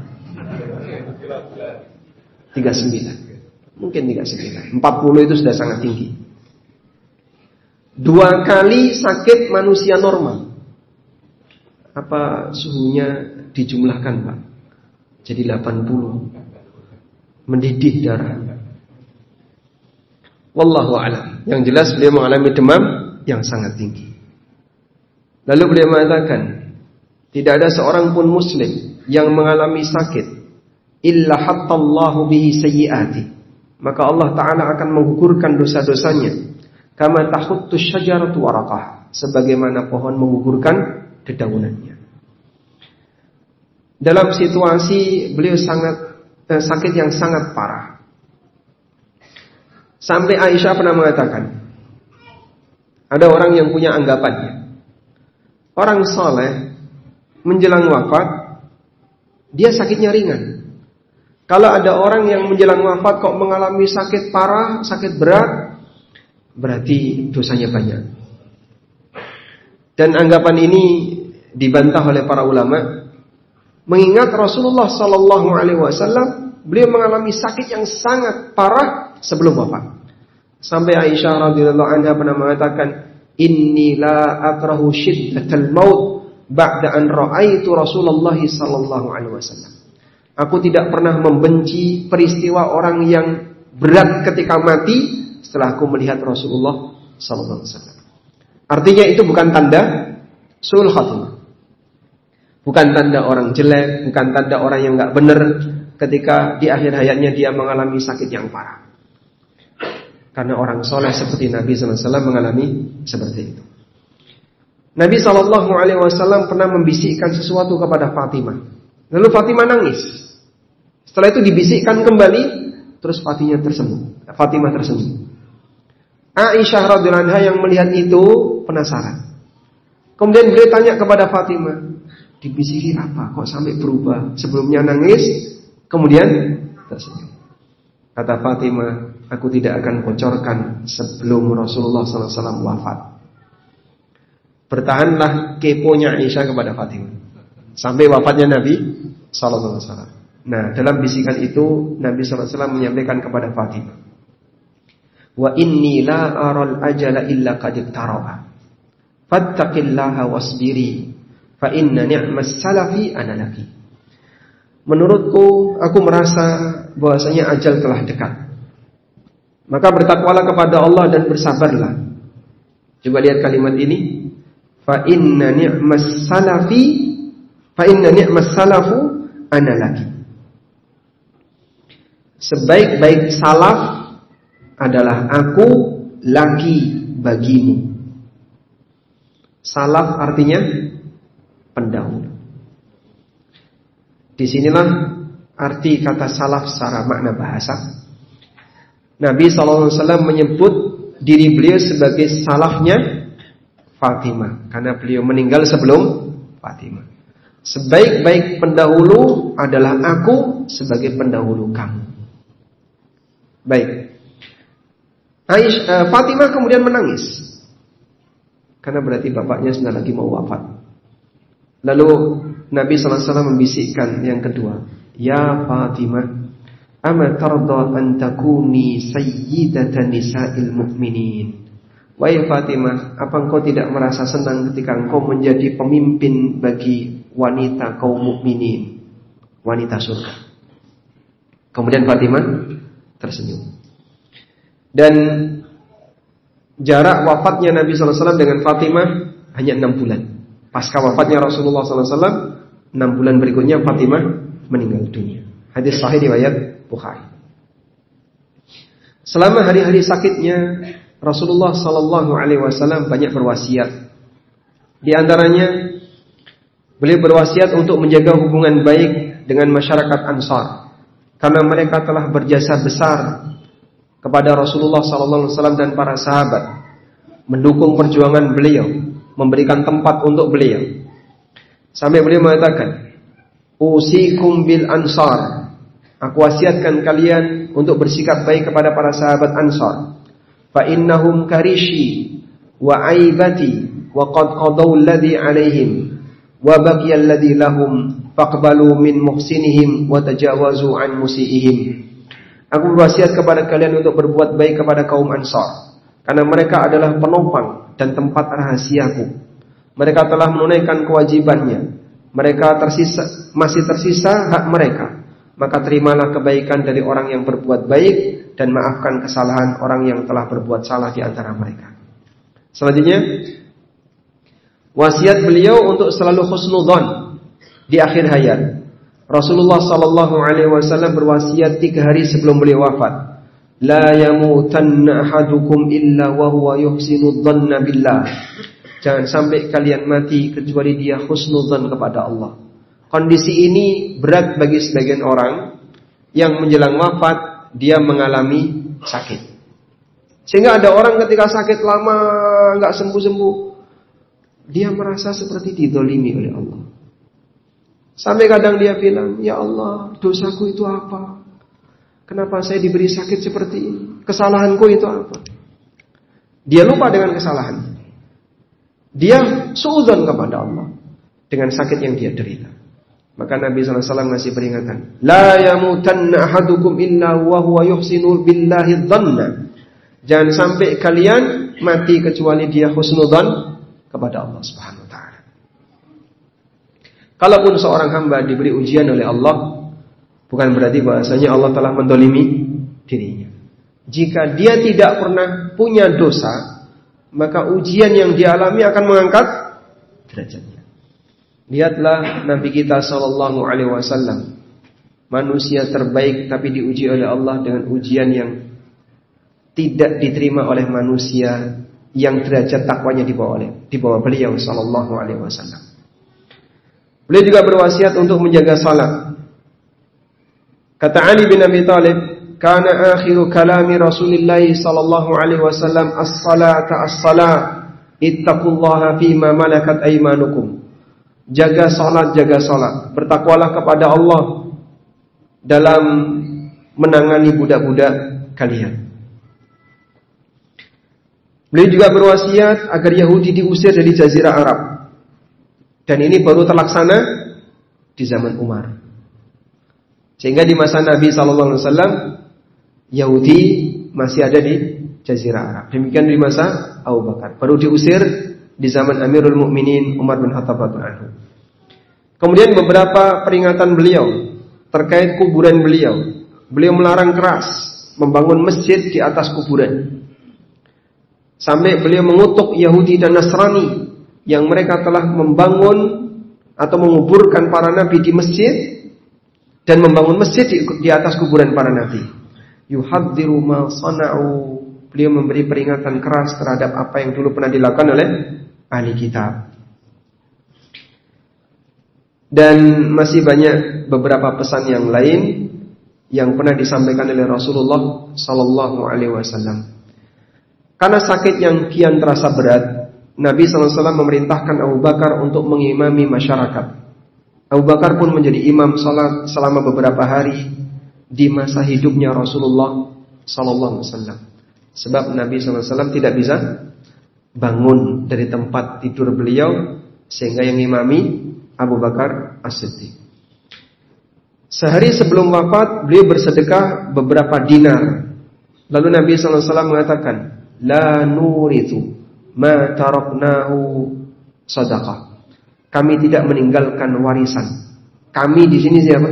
tiga puluh sembilan. Mungkin tiga puluh sembilan. empat puluh itu sudah sangat tinggi. Dua kali sakit manusia normal. Apa suhunya dijumlahkan, Pak? Jadi delapan puluh. Mendidih darah. Wallahu a'lam. Yang jelas beliau mengalami demam yang sangat tinggi. Lalu beliau mengatakan, tidak ada seorang pun muslim yang mengalami sakit illa hattallahu bihi sayyiati. Maka Allah Ta'ala akan menggugurkan dosa-dosanya. Kama tahuttu syajaratu waraqah, sebagaimana pohon menggugurkan dedaunannya. Dalam situasi beliau sangat eh, sakit yang sangat parah. Sampai Aisyah pernah mengatakan, ada orang yang punya anggapannya, orang soleh menjelang wafat dia sakitnya ringan. Kalau ada orang yang menjelang wafat kok mengalami sakit parah, sakit berat, berarti dosanya banyak. Dan anggapan ini dibantah oleh para ulama, mengingat Rasulullah sallallahu alaihi wasallam beliau mengalami sakit yang sangat parah sebelum wafat. Sampai Aisyah radhiyallahu anha pernah mengatakan, "Inni la akrahu shiddatal maut ba'da an ra'aitu Rasulullah sallallahu alaihi wasallam." Aku tidak pernah membenci peristiwa orang yang berat ketika mati setelah aku melihat Rasulullah sallallahu alaihi wasallam. Artinya itu bukan tanda su'ul khatimah. Bukan tanda orang jelek, bukan tanda orang yang enggak benar ketika di akhir hayatnya dia mengalami sakit yang parah. Karena orang soleh seperti Nabi sallallahu alaihi wasallam mengalami seperti itu. Nabi sallallahu alaihi wasallam pernah membisikkan sesuatu kepada Fatimah. Lalu Fatimah nangis. Setelah itu dibisikkan kembali, terus Fatimah tersenyum. Fatimah tersenyum. Aisyah radhiyallahu anha yang melihat itu penasaran. Kemudian beliau tanya kepada Fatimah, dibisiki apa? Kok sampai berubah? Sebelumnya nangis, kemudian tersenyum. Kata Fatimah, aku tidak akan bocorkan sebelum Rasulullah sallallahu alaihi wasallam wafat. Bertahanlah keponya Aisyah kepada Fatimah sampai wafatnya Nabi sallallahu alaihi wasallam. Nah, dalam bisikan itu Nabi sallallahu alaihi wasallam menyampaikan kepada Fatimah, wa inni la aral ajala illa qad iqtaraba fattaqillaha wasbiri fa inna ni'mas salafi ana laki. Menurutku, aku merasa bahwasanya ajal telah dekat. Maka bertakwalah kepada Allah dan bersabarlah. Coba lihat kalimat ini. Fa inna ni'mas salafi fa inna ni'mas salafu ana laki. Sebaik-baik salaf adalah aku laki bagimu. Salaf artinya pendahulu. Disinilah arti kata salaf secara makna bahasa. Nabi shallallahu alaihi wasallam menyebut diri beliau sebagai salafnya Fatimah, karena beliau meninggal sebelum Fatimah. Sebaik-baik pendahulu adalah aku sebagai pendahulu kamu. Baik. Aisyah, Fatimah kemudian menangis karena berarti bapaknya sudah lagi mau wafat. Lalu Nabi shallallahu alaihi wasallam membisikkan yang kedua, ya Fatimah, ama tarda an takuni sayyidatan nisa'il mu'minin. Wahai Fatimah, apa engkau tidak merasa senang ketika engkau menjadi pemimpin bagi wanita kaum mukminin, wanita surga? Kemudian Fatimah tersenyum. Dan jarak wafatnya Nabi shallallahu alaihi wasallam dengan Fatimah hanya enam bulan. Pasca wafatnya Rasulullah shallallahu alaihi wasallam, enam bulan berikutnya Fatimah meninggal dunia. Hadis sahih riwayat Bukhari. Selama hari-hari sakitnya, Rasulullah shallallahu alaihi wasallam banyak berwasiat. Di antaranya, beliau berwasiat untuk menjaga hubungan baik dengan masyarakat Ansar, karena mereka telah berjasa besar kepada Rasulullah shallallahu alaihi wasallam dan para sahabat, mendukung perjuangan beliau, memberikan tempat untuk beliau. Sampai beliau mengatakan, usikum bil ansar, aku wasiatkan kalian untuk bersikap baik kepada para sahabat Ansar. Fa innahum karishi wa aibati wa qad qadaw alladhi alaihim wa baqiya alladhi lahum faqbalu min muhsinihim wa tajawazu an musiihim. Aku berwasiat kepada kalian untuk berbuat baik kepada kaum Ansar, karena mereka adalah penopang dan tempat rahasiaku. Mereka telah menunaikan kewajibannya. Mereka tersisa, masih tersisa hak mereka. Maka terimalah kebaikan dari orang yang berbuat baik dan maafkan kesalahan orang yang telah berbuat salah di antara mereka. Selanjutnya, wasiat beliau untuk selalu husnudzon di akhir hayat. Rasulullah sallallahu alaihi wasallam berwasiat tiga hari sebelum beliau wafat. La yamutanna ahadukum illa wa huwa yuhsinu dhanna billah. Jangan sampai kalian mati kecuali dia husnudzan kepada Allah. Kondisi ini berat bagi sebagian orang yang menjelang wafat dia mengalami sakit. Sehingga ada orang ketika sakit lama enggak sembuh-sembuh, dia merasa seperti didolimi oleh Allah. Sampai kadang dia bilang, ya Allah, dosaku itu apa? Kenapa saya diberi sakit seperti ini? Kesalahanku itu apa? Dia lupa dengan kesalahannya. Dia suudzon kepada Allah dengan sakit yang dia derita. Maka Nabi sallallahu alaihi wasallam ngasih peringatan, la yamutanna ahadukum illa wa huwa yuhsinu billahi dhanna. Jangan sampai kalian mati kecuali dia husnudzan kepada Allah Subhanahu wa taala. Kalaupun seorang hamba diberi ujian oleh Allah, bukan berarti bahasanya Allah telah mendolimi dirinya. Jika dia tidak pernah punya dosa, maka ujian yang dia alami akan mengangkat derajatnya. Lihatlah Nabi kita sallallahu alaihi wasallam, manusia terbaik tapi diuji oleh Allah dengan ujian yang tidak diterima oleh manusia yang derajat takwanya di bawah di bawah beliau sallallahu alaihi wasallam. Beliau juga berwasiat untuk menjaga salat. Kata Ali bin Abi Thalib, kana akhiru kalami Rasulullah sallallahu alaihi wasallam as-salata as-salat, ittaqullaha fima malakat aymanukum. Jaga salat, jaga salat. Bertakwalah kepada Allah dalam menangani budak-budak kalian. Beliau juga berwasiat agar Yahudi diusir dari Jazirah Arab. Dan ini baru terlaksana di zaman Umar. Sehingga di masa Nabi sallallahu alaihi wasallam Yahudi masih ada di Jazirah Arab. Demikian di masa Abu Bakar. Baru diusir di zaman Amirul Mukminin Umar bin Khattab radhiyallahu anhu. Kemudian beberapa peringatan beliau terkait kuburan beliau. Beliau melarang keras membangun masjid di atas kuburan. Sampai beliau mengutuk Yahudi dan Nasrani yang mereka telah membangun atau menguburkan para nabi di masjid dan membangun masjid di, di atas kuburan para nabi. Yuhadziru ma sana'u. Beliau memberi peringatan keras terhadap apa yang dulu pernah dilakukan oleh ahli kitab. Dan masih banyak beberapa pesan yang lain yang pernah disampaikan oleh Rasulullah sallallahu alaihi wasallam. Karena sakit yang kian terasa berat, Nabi sallallahu alaihi wasallam memerintahkan Abu Bakar untuk mengimami masyarakat. Abu Bakar pun menjadi imam salat selama beberapa hari di masa hidupnya Rasulullah sallallahu alaihi wasallam. Sebab Nabi sallallahu alaihi wasallam tidak bisa bangun dari tempat tidur beliau, sehingga yang imami Abu Bakar As-Siddiq. Sehari sebelum wafat, beliau bersedekah beberapa dinar. Lalu Nabi sallallahu alaihi wasallam mengatakan, "La nurithu ma taraknahu sadaqah." Kami tidak meninggalkan warisan. Kami di sini siapa?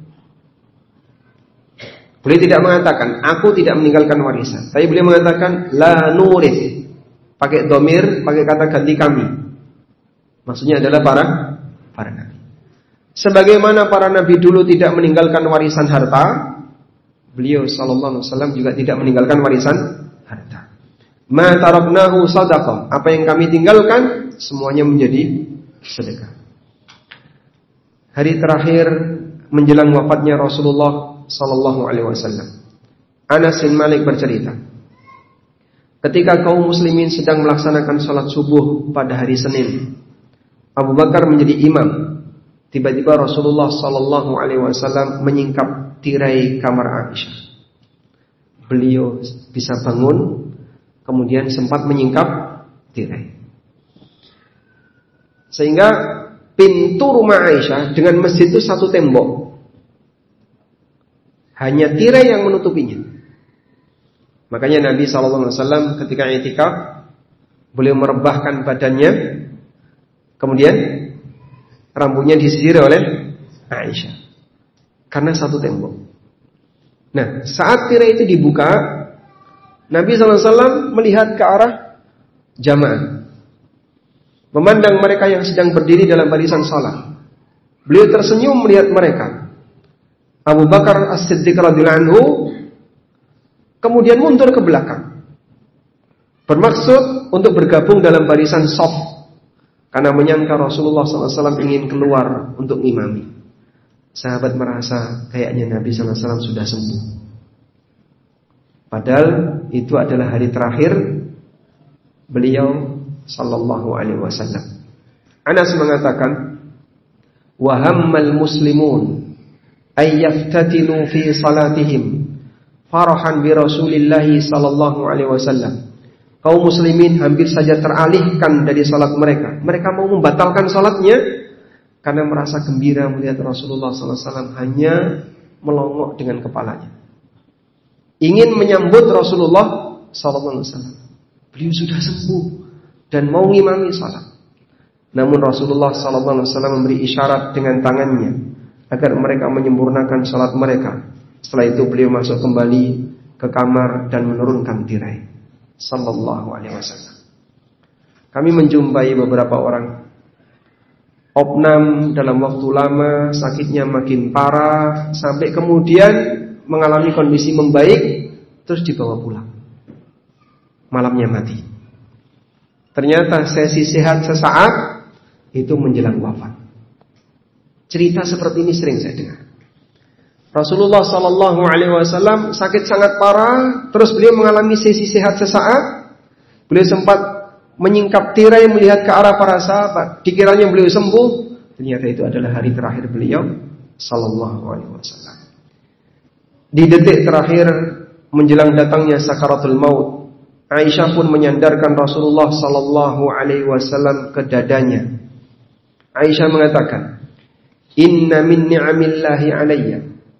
Beliau tidak mengatakan, aku tidak meninggalkan warisan. Tapi beliau mengatakan, la nurith. Pakai domir, pakai kata ganti kami. Maksudnya adalah para para nabi. Sebagaimana para nabi dulu tidak meninggalkan warisan harta, beliau sallallahu alaihi wasallam juga tidak meninggalkan warisan harta. Ma taraknahu sadaqah. Apa yang kami tinggalkan semuanya menjadi sedekah. Hari terakhir menjelang wafatnya Rasulullah sallallahu alaihi wasallam, Anas bin Malik bercerita, ketika kaum muslimin sedang melaksanakan salat subuh pada hari Senin, Abu Bakar menjadi imam. Tiba-tiba Rasulullah sallallahu alaihi wasallam menyingkap tirai kamar Aisyah. Beliau bisa bangun, kemudian sempat menyingkap tirai. Sehingga pintu rumah Aisyah dengan masjid itu satu tembok. Hanya tirai yang menutupinya. Makanya Nabi sallallahu alaihi wasallam ketika i'tikaf, beliau merebahkan badannya, kemudian rambutnya disisir oleh Aisyah. Karena satu tembok. Nah, saat tirai itu dibuka, Nabi sallallahu alaihi wasallam melihat ke arah jamaah, memandang mereka yang sedang berdiri dalam barisan salat. Beliau tersenyum melihat mereka. Abu Bakar As-Siddiq radhiyallahu anhu kemudian mundur ke belakang, bermaksud untuk bergabung dalam barisan shaf, karena menyangka Rasulullah sallallahu alaihi wasallam ingin keluar untuk ngimami. Sahabat merasa kayaknya Nabi sallallahu alaihi wasallam sudah sembuh. Padahal itu adalah hari terakhir beliau sallallahu alaihi wasallam. Anas mengatakan, wa hammal muslimun ay yaftatinu fi salatihim farahan bi Rasulillah sallallahu alaihi wasallam. Kaum muslimin hampir saja teralihkan dari salat mereka. Mereka mau membatalkan salatnya karena merasa gembira melihat Rasulullah sallallahu alaihi wasallam hanya melongok dengan kepalanya. Ingin menyambut Rasulullah sallallahu alaihi wasallam. Beliau sudah sembuh dan mau ngimami salat. Namun Rasulullah sallallahu alaihi wasallam memberi isyarat dengan tangannya agar mereka menyempurnakan salat mereka. Setelah itu beliau masuk kembali ke kamar dan menurunkan tirai. Sallallahu alaihi wasallam. Kami menjumpai beberapa orang opnam dalam waktu lama, sakitnya makin parah, sampai kemudian mengalami kondisi membaik, terus dibawa pulang. Malamnya mati. Ternyata sesi sehat sesaat itu menjelang wafat. Cerita seperti ini sering saya dengar. Rasulullah sallallahu alaihi wasallam sakit sangat parah, terus beliau mengalami sesi sehat sesaat. Beliau sempat menyingkap tirai melihat ke arah para sahabat. Dikiranya beliau sembuh, ternyata itu adalah hari terakhir beliau sallallahu alaihi wasallam. Di detik terakhir menjelang datangnya sakaratul maut, Aisyah pun menyandarkan Rasulullah sallallahu alaihi wasallam ke dadanya. Aisyah mengatakan, inna min ni'amillahi alayya,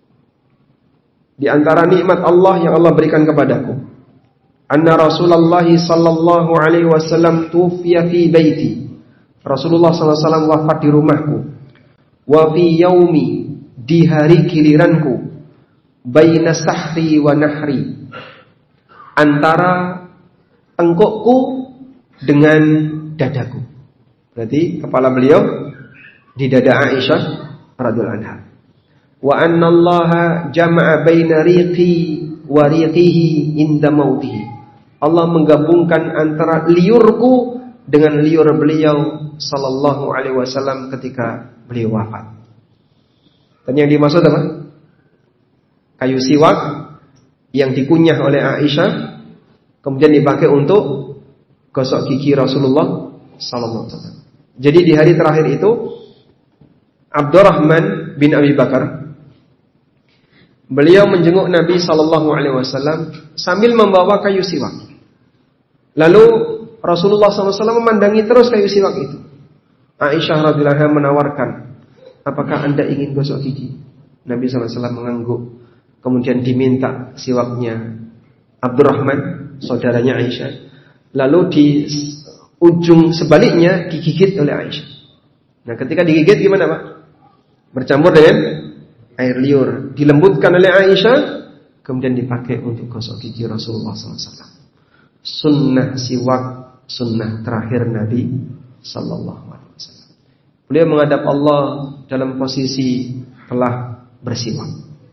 di antara nikmat Allah yang Allah berikan kepadaku, anna Rasulullah sallallahu alaihi wasallam tufiya fi baiti. Rasulullah sallallahu alaihi wasallam wafat di rumahku. wa fi yaumi, di hari giliranku, baina sahri wa nahri, antara tengkukku dengan dadaku. Berarti kepala beliau di dada Aisyah radhiyallahu anha. Wa anna Allah jama'a baina riqi wa riqihi inda mautihi. Allah menggabungkan antara liurku dengan liur beliau sallallahu alaihi wasallam ketika beliau wafat. Dan yang dimaksud apa? Kayu siwak yang dikunyah oleh Aisyah kemudian dipakai untuk gosok gigi Rasulullah sallallahu alaihi wasallam. Jadi di hari terakhir itu Abdurrahman bin Abi Bakar beliau menjenguk Nabi sallallahu alaihi wasallam sambil membawa kayu siwak. Lalu Rasulullah sallallahu alaihi wasallam memandangi terus kayu siwak itu. Aisyah radhiyallahu anha menawarkan, "Apakah Anda ingin gosok gigi?" Nabi sallallahu alaihi wasallam mengangguk. Kemudian diminta siwaknya Abdurrahman, saudaranya Aisyah. Lalu di ujung sebaliknya digigit oleh Aisyah. Nah, ketika digigit gimana, Pak? Bercampur dengan air liur, dilembutkan oleh Aisyah, kemudian dipakai untuk gosok gigi Rasulullah sallallahu alaihi wasallam. Sunnah siwak, sunnah terakhir Nabi sallallahu alaihi wasallam. Beliau menghadap Allah dalam posisi telah bersiwak.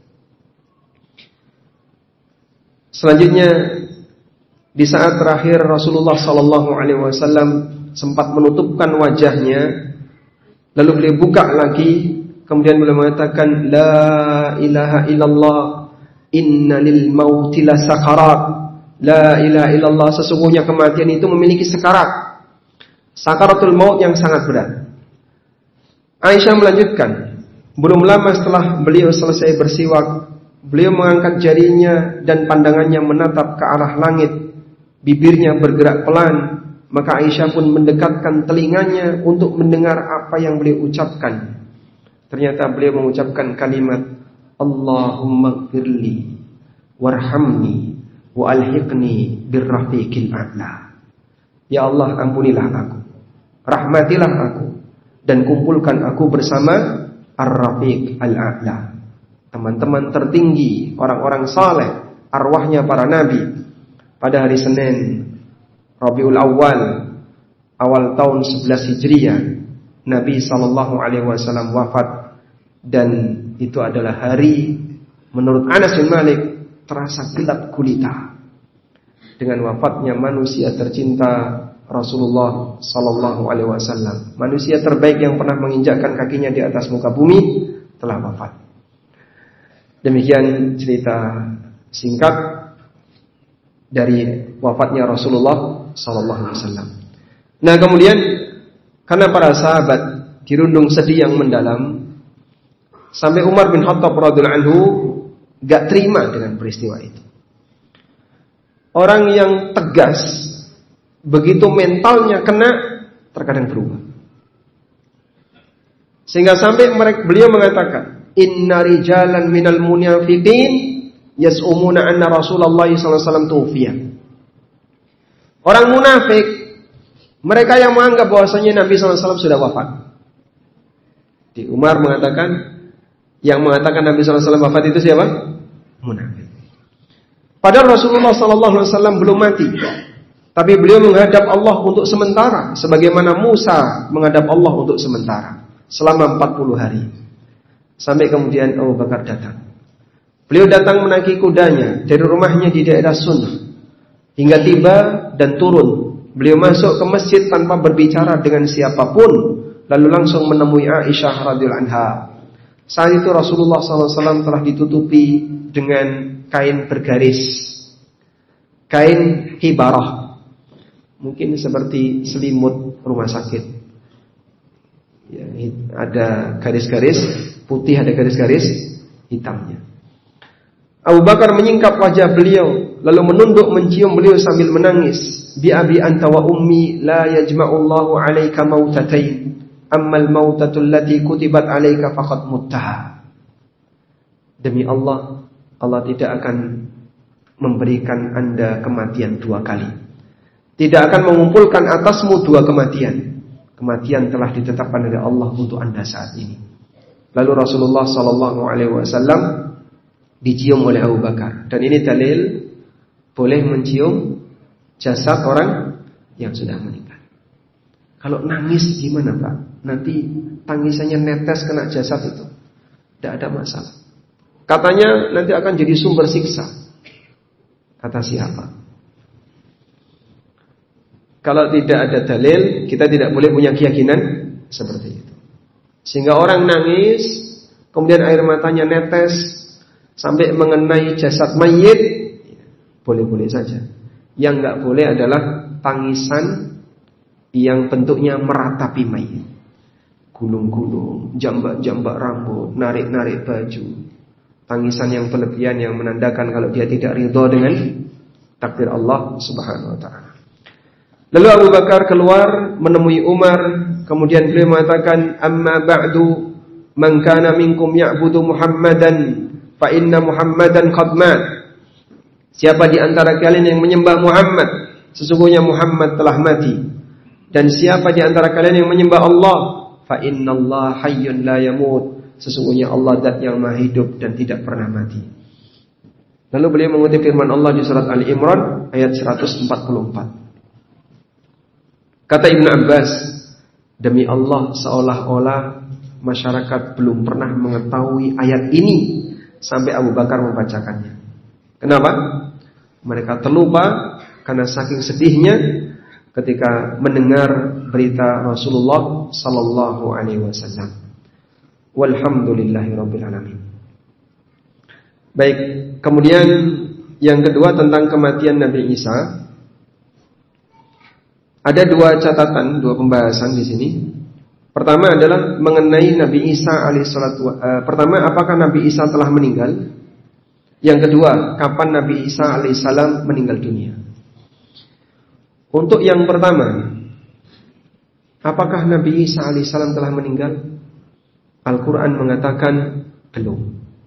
Selanjutnya, di saat terakhir Rasulullah sallallahu alaihi wasallam sempat menutupkan wajahnya, lalu beliau buka lagi, kemudian beliau mengatakan, "La ilaha illallah, inna lil mauti la sakarat." La ilaha illallah, sesungguhnya kematian itu memiliki sekarat. Sakaratul maut yang sangat berat. Aisyah melanjutkan, belum lama setelah beliau selesai bersiwak, beliau mengangkat jarinya dan pandangannya menatap ke arah langit. Bibirnya bergerak pelan, maka Aisyah pun mendekatkan telinganya untuk mendengar apa yang beliau ucapkan. Ternyata beliau mengucapkan kalimat, "Allahumma gfirli warhamni wa alhiqni birrafiqil a'la." Ya Allah, ampunilah aku, rahmatilah aku, dan kumpulkan aku bersama ar-rafiq al-a'la, teman-teman tertinggi, orang-orang saleh, arwahnya para nabi. Pada hari Senin Rabiul Awal, awal tahun sebelas Hijriah, Nabi sallallahu alaihi wasallam wafat. Dan itu adalah hari, menurut Anas bin Malik, terasa gelap gulita dengan wafatnya manusia tercinta Rasulullah sallallahu alaihi wasallam. Manusia terbaik yang pernah menginjakkan kakinya di atas muka bumi telah wafat. Demikian cerita singkat dari wafatnya Rasulullah sallallahu alaihi wasallam. Nah, kemudian karena para sahabat dirundung sedih yang mendalam, sampai Umar bin Khattab radhiyallahu anhu gak terima dengan peristiwa itu. Orang yang tegas, begitu mentalnya kena, terkadang berubah. Sehingga sampai mereka, beliau mengatakan, "Inna rijalan minal munafiqin yas'umuna anna Rasulullah sallallahu alaihi wasallam tuwfiya." Orang munafik, mereka yang menganggap bahwasanya Nabi sallallahu alaihi wasallam sudah wafat. Di Umar mengatakan, yang mengatakan Nabi sallallahu alaihi wasallam wafat itu siapa? Munafik. Padahal Rasulullah sallallahu alaihi wasallam belum mati, tapi beliau menghadap Allah untuk sementara, sebagaimana Musa menghadap Allah untuk sementara selama empat puluh hari. Sampai kemudian Abu Bakar datang. Beliau datang menaiki kudanya dari rumahnya di daerah Sunnah hingga tiba dan turun. Beliau masuk ke masjid tanpa berbicara dengan siapapun, lalu langsung menemui Aisyah radhiyallahu anha. Saat itu Rasulullah sallallahu alaihi wasallam telah ditutupi dengan kain bergaris, kain hibarah, mungkin seperti selimut rumah sakit. Ya, ada garis-garis putih, ada garis-garis hitamnya. Abu Bakar menyingkap wajah beliau, lalu menunduk mencium beliau sambil menangis. Bi abi anta wa ummi la yajma'ullahu 'alaika mautatain, ammal mautatul lati kutibat 'alaika faqad muttaha. Demi Allah, Allah tidak akan memberikan Anda kematian dua kali. Tidak akan mengumpulkan atasmu dua kematian. Kematian telah ditetapkan oleh Allah untuk Anda saat ini. Lalu Rasulullah sallallahu alaihi wasallam dicium oleh Abu Bakar. Dan ini dalil boleh mencium jasad orang yang sudah meninggal. Kalau nangis gimana Pak? Nanti tangisannya netes kena jasad itu. Tidak ada masalah. Katanya nanti akan jadi sumber siksa. Kata siapa? Kalau tidak ada dalil, kita tidak boleh punya keyakinan seperti itu. Sehingga orang nangis, kemudian air matanya netes sampai mengenai jasad mayit, boleh-boleh saja. Yang nggak boleh adalah tangisan yang bentuknya meratapi mayit. Gulung-gulung, jambak-jambak rambut, narik-narik baju. Tangisan yang berlebihan yang menandakan kalau dia tidak ridho dengan takdir Allah Subhanahu wa taala. Lalu Abu Bakar keluar menemui Umar, kemudian beliau mengatakan, "Amma ba'du, man kana minkum ya'budu Muhammadan, fa inna Muhammadan qad mat." Siapa di antara kalian yang menyembah Muhammad, sesungguhnya Muhammad telah mati. Dan siapa di antara kalian yang menyembah Allah, fa innallaha hayyun la yamut, sesungguhnya Allah zat yang maha hidup dan tidak pernah mati. Lalu beliau mengutip firman Allah di surat Ali Imran ayat seratus empat puluh empat. Kata Ibnu Abbas, demi Allah seolah-olah masyarakat belum pernah mengetahui ayat ini sampai Abu Bakar membacakannya. Kenapa? Mereka terlupa karena saking sedihnya ketika mendengar berita Rasulullah sallallahu alaihi wasallam. Walhamdulillahirabbil alamin. Baik, kemudian yang kedua tentang kematian Nabi Isa. Ada dua catatan, dua pembahasan di sini. Pertama adalah mengenai Nabi Isa alaihissalatu. Uh, pertama, apakah Nabi Isa telah meninggal? Yang kedua, kapan Nabi Isa alaihissalam meninggal dunia? Untuk yang pertama, apakah Nabi Isa alaihissalam telah meninggal? Al-Quran mengatakan belum.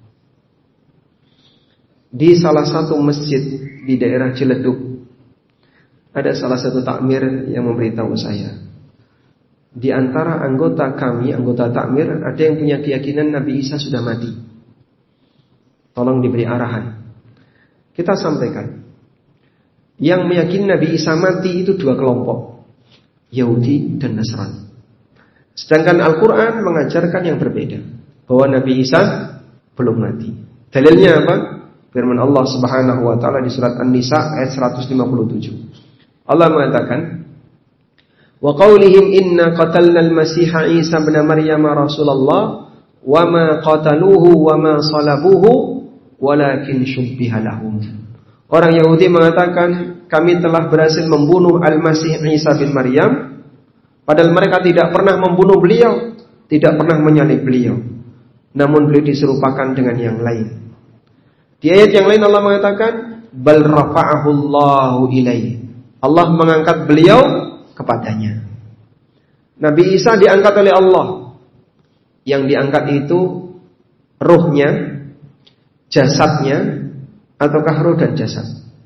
Di salah satu masjid di daerah Ciledug, ada salah satu takmir yang memberitahu saya, di antara anggota kami, anggota takmir, ada yang punya keyakinan Nabi Isa sudah mati. Tolong diberi arahan. Kita sampaikan, yang meyakini Nabi Isa mati itu dua kelompok, Yahudi dan Nasrani. Sedangkan Al-Quran mengajarkan yang berbeda, bahwa Nabi Isa belum mati. Dalilnya apa? Firman Allah Subhanahu wa taala di surat An-Nisa ayat seratus lima puluh tujuh. Allah mengatakan, wa qaulihim inna qatalna al-masiha Isa ibn Maryam Rasulullah wa ma qataluhu wa ma salabuhu walakin syubbiha lahum. Orang Yahudi mengatakan, kami telah berhasil membunuh Al-Masih Isa bin Maryam, padahal mereka tidak pernah membunuh beliau, tidak pernah menyalib beliau, namun beliau diserupakan dengan yang lain. Di ayat yang lain Allah mengatakan, bal rafa'ahu Allahu ilaihi, Allah mengangkat beliau kepadanya. Nabi Isa diangkat oleh Allah. Yang diangkat itu ruhnya, jasadnya, ataukah ruh dan jasad?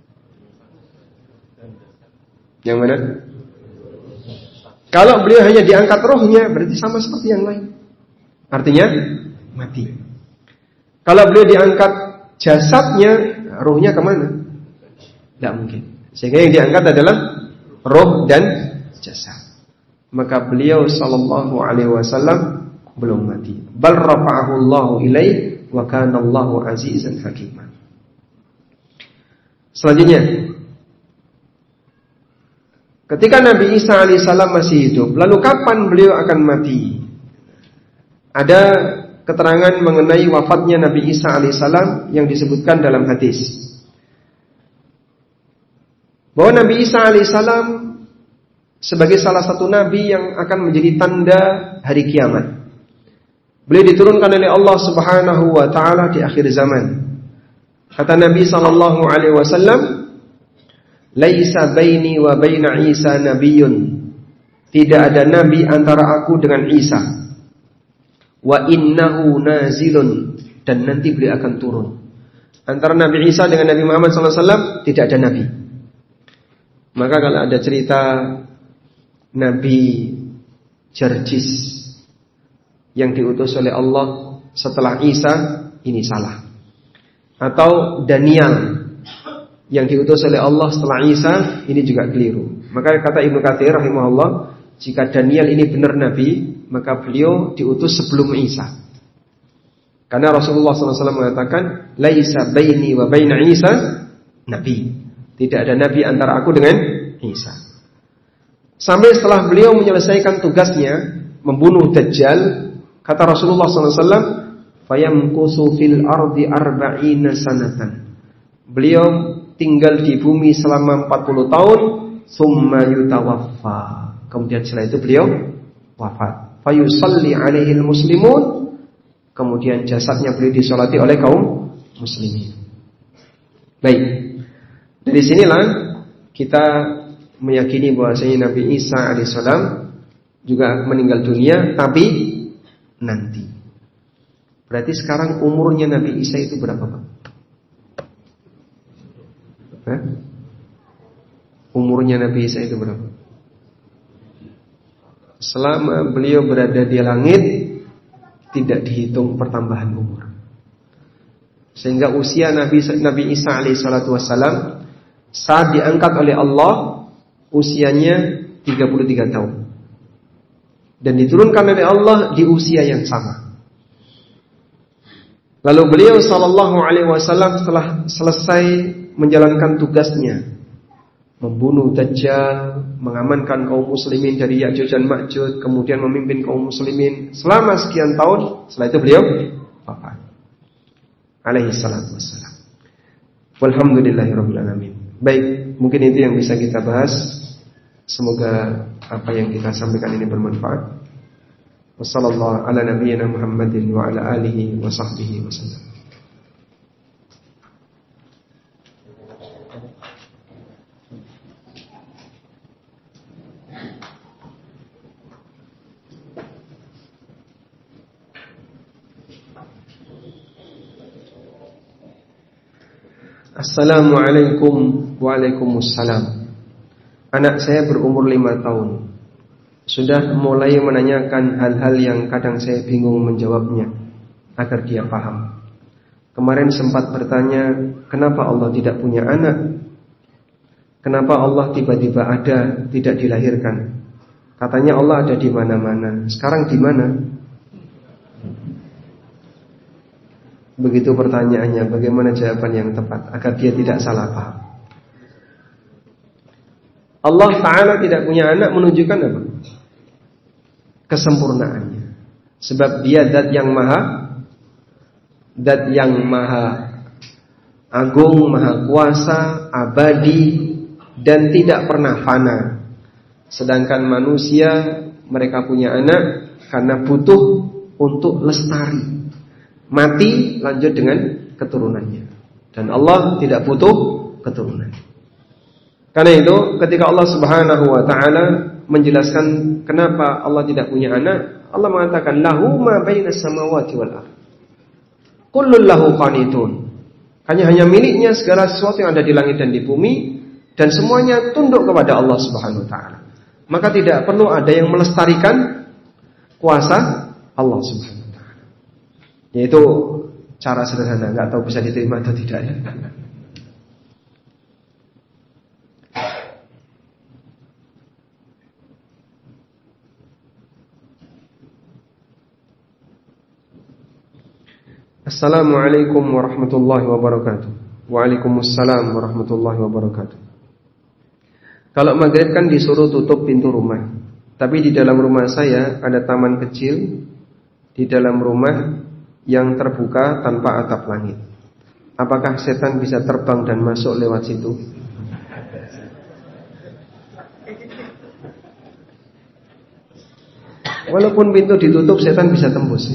Yang mana? Kalau beliau hanya diangkat ruhnya, berarti sama seperti yang lain. Artinya mati. Kalau beliau diangkat jasadnya, ruhnya kemana? Tidak mungkin. Sehingga yang diangkat adalah roh dan jasad. Maka beliau sallallahu alaihi wasallam belum mati. Bal rafa'ahu Allahu ilaihi wa kana Allahu azizan hakima. Selanjutnya, ketika Nabi Isa alaihissalam masih hidup, lalu kapan beliau akan mati? Ada keterangan mengenai wafatnya Nabi Isa alaihissalam yang disebutkan dalam hadis, bahwa Nabi Isa alaihissalam sebagai salah satu nabi yang akan menjadi tanda hari kiamat. Beliau diturunkan oleh Allah Subhanahu wa taala di akhir zaman. Kata Nabi sallallahu alaihi wasallam, "Laisa baini wa baina Isa nabiyyun." Tidak ada nabi antara aku dengan Isa. Wa innahu nazilun, dan nanti beliau akan turun. Antara Nabi Isa dengan Nabi Muhammad sallallahu alaihi wasallam tidak ada nabi. Maka kalau ada cerita Nabi Jarjis yang diutus oleh Allah setelah Isa ini salah. Atau Daniel yang diutus oleh Allah setelah Isa ini juga keliru. Maka kata Ibnu Katsir rahimahullah, jika Daniel ini benar nabi, maka beliau diutus sebelum Isa. Karena Rasulullah shallallahu alaihi wasallam mengatakan, laisa baini wa baina Isa nabi. Tidak ada nabi antara aku dengan Isa. Sampai setelah beliau menyelesaikan tugasnya membunuh Dajjal, kata Rasulullah shallallahu alaihi wasallam, fayamkusu fil ardi arba'ina sanatan. Beliau tinggal di bumi selama empat puluh tahun, summa yutawaffa. Kemudian setelah itu beliau wafat. Fayusalli alaihil muslimun. Kemudian jasadnya beliau disolati oleh kaum muslimin. Baik. Dari sinilah kita meyakini bahwasanya Nabi Isa alaihissalam juga meninggal dunia, tapi nanti. Berarti sekarang umurnya Nabi Isa itu berapa, Pak? Hah? Umurnya Nabi Isa itu berapa? Selama beliau berada di langit, tidak dihitung pertambahan umur. Sehingga usia Nabi Nabi Isa alaihissalatu wassalam saat diangkat oleh Allah, usianya tiga puluh tiga tahun. Dan diturunkan oleh Allah di usia yang sama. Lalu beliau sallallahu alaihi wasallam setelah selesai menjalankan tugasnya, membunuh Dajjal, mengamankan kaum muslimin dari Ya'juj dan Ma'juj, kemudian memimpin kaum muslimin selama sekian tahun. Setelah itu beliau wafat alaihi salatu wassalam. Walhamdulillahirabbil alamin. Baik, mungkin itu yang bisa kita bahas. Semoga apa yang kita sampaikan ini bermanfaat. Wassallallahu ala nabiyyina Muhammadin wa ala alihi wa sahbihi wasallam. Assalamualaikum. Waalaikumsalam. Anak saya berumur lima tahun. Sudah mulai menanyakan hal-hal yang kadang saya bingung menjawabnya agar dia paham. Kemarin sempat bertanya, kenapa Allah tidak punya anak? Kenapa Allah tiba-tiba ada, tidak dilahirkan? Katanya Allah ada di mana-mana. Sekarang di mana? Begitu pertanyaannya, bagaimana jawaban yang tepat agar dia tidak salah paham? Allah Ta'ala tidak punya anak menunjukkan apa? Kesempurnaannya. Sebab dia zat yang maha zat yang maha agung, maha kuasa, abadi, dan tidak pernah fana. Sedangkan manusia, mereka punya anak karena butuh untuk lestari. Mati lanjut dengan keturunannya. Dan Allah tidak butuh keturunan. Karena itu ketika Allah Subhanahu wa taala menjelaskan kenapa Allah tidak punya anak, Allah mengatakan lahu ma bainas samawati wal ardh. Kullun lahu qanitun. Hanya hanya miliknya segala sesuatu yang ada di langit dan di bumi, dan semuanya tunduk kepada Allah Subhanahu wa taala. Maka tidak perlu ada yang melestarikan kuasa Allah Subhanahu wa taala. Yaitu cara sederhana, enggak tahu bisa diterima atau tidak ya. Assalamualaikum warahmatullahi wabarakatuh. Waalaikumsalam warahmatullahi wabarakatuh. Kalau maghrib kan disuruh tutup pintu rumah, tapi di dalam rumah saya ada taman kecil di dalam rumah yang terbuka tanpa atap langit. Apakah setan bisa terbang dan masuk lewat situ? Walaupun pintu ditutup, setan bisa tembus.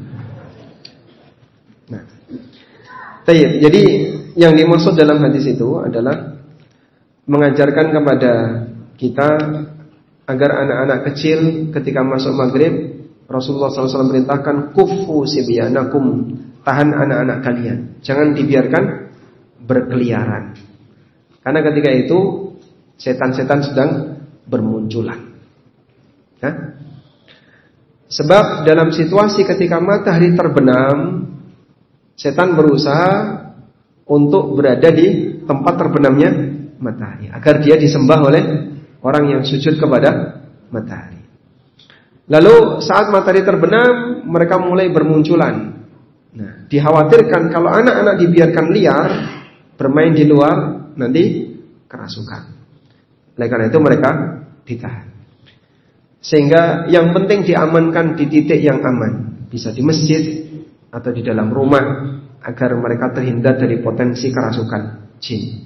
Nah, jadi yang dimaksud dalam hadis itu adalah mengajarkan kepada kita agar anak-anak kecil ketika masuk maghrib, Rasulullah shallallahu alaihi wasallam perintahkan kufu sibyanakum, tahan anak-anak kalian, jangan dibiarkan berkeliaran, karena ketika itu setan-setan sedang bermunculan. Hah? Sebab dalam situasi ketika matahari terbenam, setan berusaha untuk berada di tempat terbenamnya matahari, agar dia disembah oleh orang yang sujud kepada matahari. Lalu saat matahari terbenam, mereka mulai bermunculan. Nah, dikhawatirkan kalau anak-anak dibiarkan liar bermain di luar, nanti kerasukan. Oleh karena itu mereka ditahan. Sehingga yang penting diamankan di titik yang aman, bisa di masjid atau di dalam rumah, agar mereka terhindar dari potensi kerasukan jin.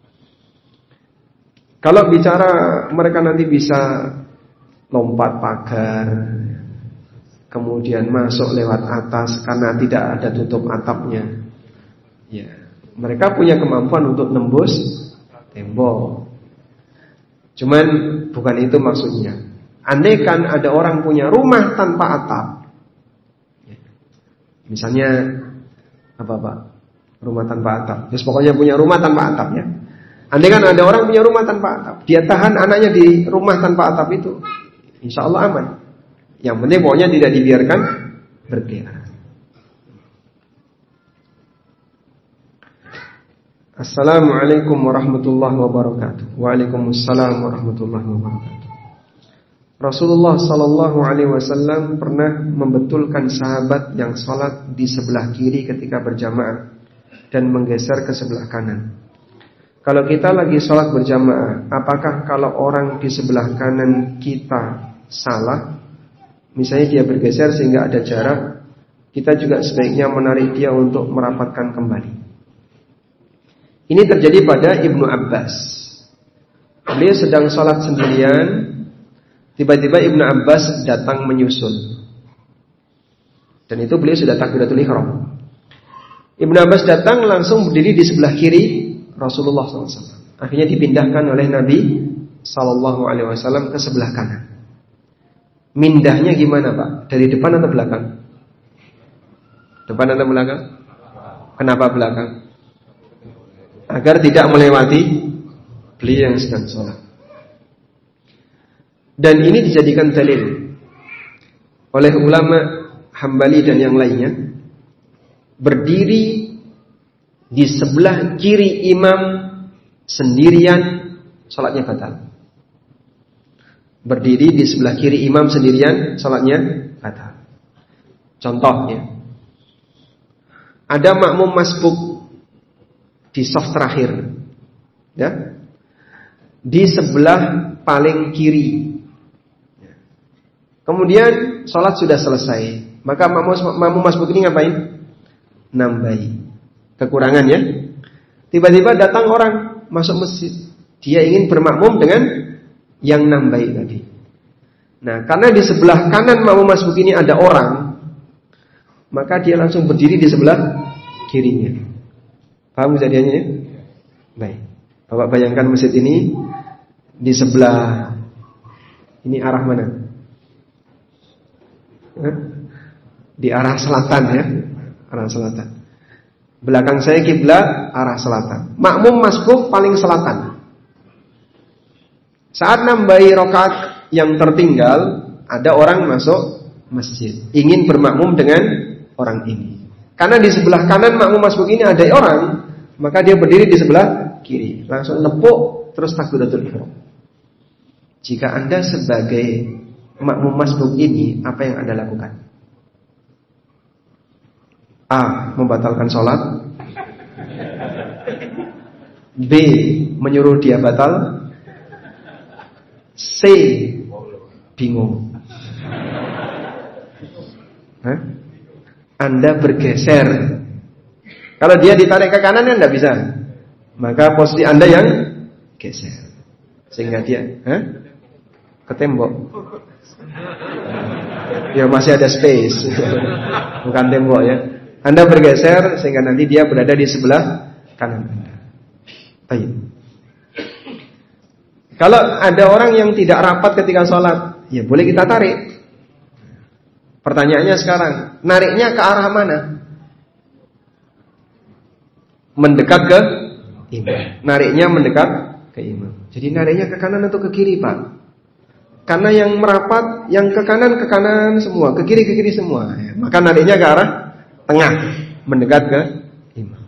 Kalau bicara mereka nanti bisa lompat pagar, kemudian masuk lewat atas karena tidak ada tutup atapnya, ya, mereka punya kemampuan untuk nembus tembok. Cuman bukan itu maksudnya. Andaikan ada orang punya rumah tanpa atap, misalnya apa pak? Rumah tanpa atap. Terus pokoknya punya rumah tanpa atap ya. Andaikan ada orang punya rumah tanpa atap, dia tahan anaknya di rumah tanpa atap itu, insya Allah aman. Yang penting pokoknya tidak dibiarkan berkeliaran. Assalamualaikum warahmatullahi wabarakatuh. Waalaikumsalam warahmatullahi wabarakatuh. Rasulullah sallallahu alaihi wasallam pernah membetulkan sahabat yang salat di sebelah kiri ketika berjamaah dan menggeser ke sebelah kanan. Kalau kita lagi salat berjamaah, apakah kalau orang di sebelah kanan kita salah, misalnya dia bergeser sehingga ada jarak, kita juga sebaiknya menarik dia untuk merapatkan kembali? Ini terjadi pada Ibnu Abbas. Beliau sedang salat sendirian, tiba-tiba Ibnu Abbas datang menyusul. Dan itu beliau sudah takbiratul ihram. Ibnu Abbas datang langsung berdiri di sebelah kiri Rasulullah shallallahu alaihi wasallam. Akhirnya dipindahkan oleh Nabi shallallahu alaihi wasallam ke sebelah kanan. Mindahnya gimana Pak? Dari depan atau belakang? Depan atau belakang? Kenapa belakang? Agar tidak melewati beliau yang sedang sholat. Dan ini dijadikan dalil oleh ulama Hambali dan yang lainnya. Berdiri di sebelah kiri imam sendirian, sholatnya batal. Berdiri di sebelah kiri imam sendirian, sholatnya batal. Contohnya, ada makmum masbuk di saf terakhir, ya, di sebelah paling kiri. Kemudian sholat sudah selesai, maka makmum masbuk ini ngapain? Nambahi kekurangan ya. Tiba-tiba datang orang masuk masjid, dia ingin bermakmum dengan yang nambahi tadi. Nah, karena di sebelah kanan makmum masbuk ini ada orang, maka dia langsung berdiri di sebelah kirinya. Paham kejadiannya ya? Baik. Bapak bayangkan masjid ini di sebelah, ini arah mana? Di arah selatan ya, arah selatan. Belakang saya kiblat arah selatan. Makmum masbuk paling selatan. Saat nambahi rakaat yang tertinggal, ada orang masuk masjid, ingin bermakmum dengan orang ini. Karena di sebelah kanan makmum masbuk ini ada orang, maka dia berdiri di sebelah kiri, langsung nepuk terus takbiratul ihram. Jika Anda sebagai makmum masbuk ini, apa yang Anda lakukan? A. Membatalkan sholat. B. Menyuruh dia batal. C. Bingung. Hah? Anda bergeser. Kalau dia ditarik ke kanan, Anda bisa. Maka posisi Anda yang geser, sehingga dia hah? Ke tembok. Ya masih ada space. Bukan tembok ya. Anda bergeser sehingga nanti dia berada di sebelah kanan Anda. Baik. Kalau ada orang yang tidak rapat ketika sholat, ya boleh kita tarik. Pertanyaannya sekarang, nariknya ke arah mana? Mendekat ke imam. Nariknya mendekat ke imam. Jadi nariknya ke kanan atau ke kiri Pak? Karena yang merapat, yang ke kanan ke kanan semua, ke kiri ke kiri semua. Maka naliknya ke arah tengah, mendekat ke imam.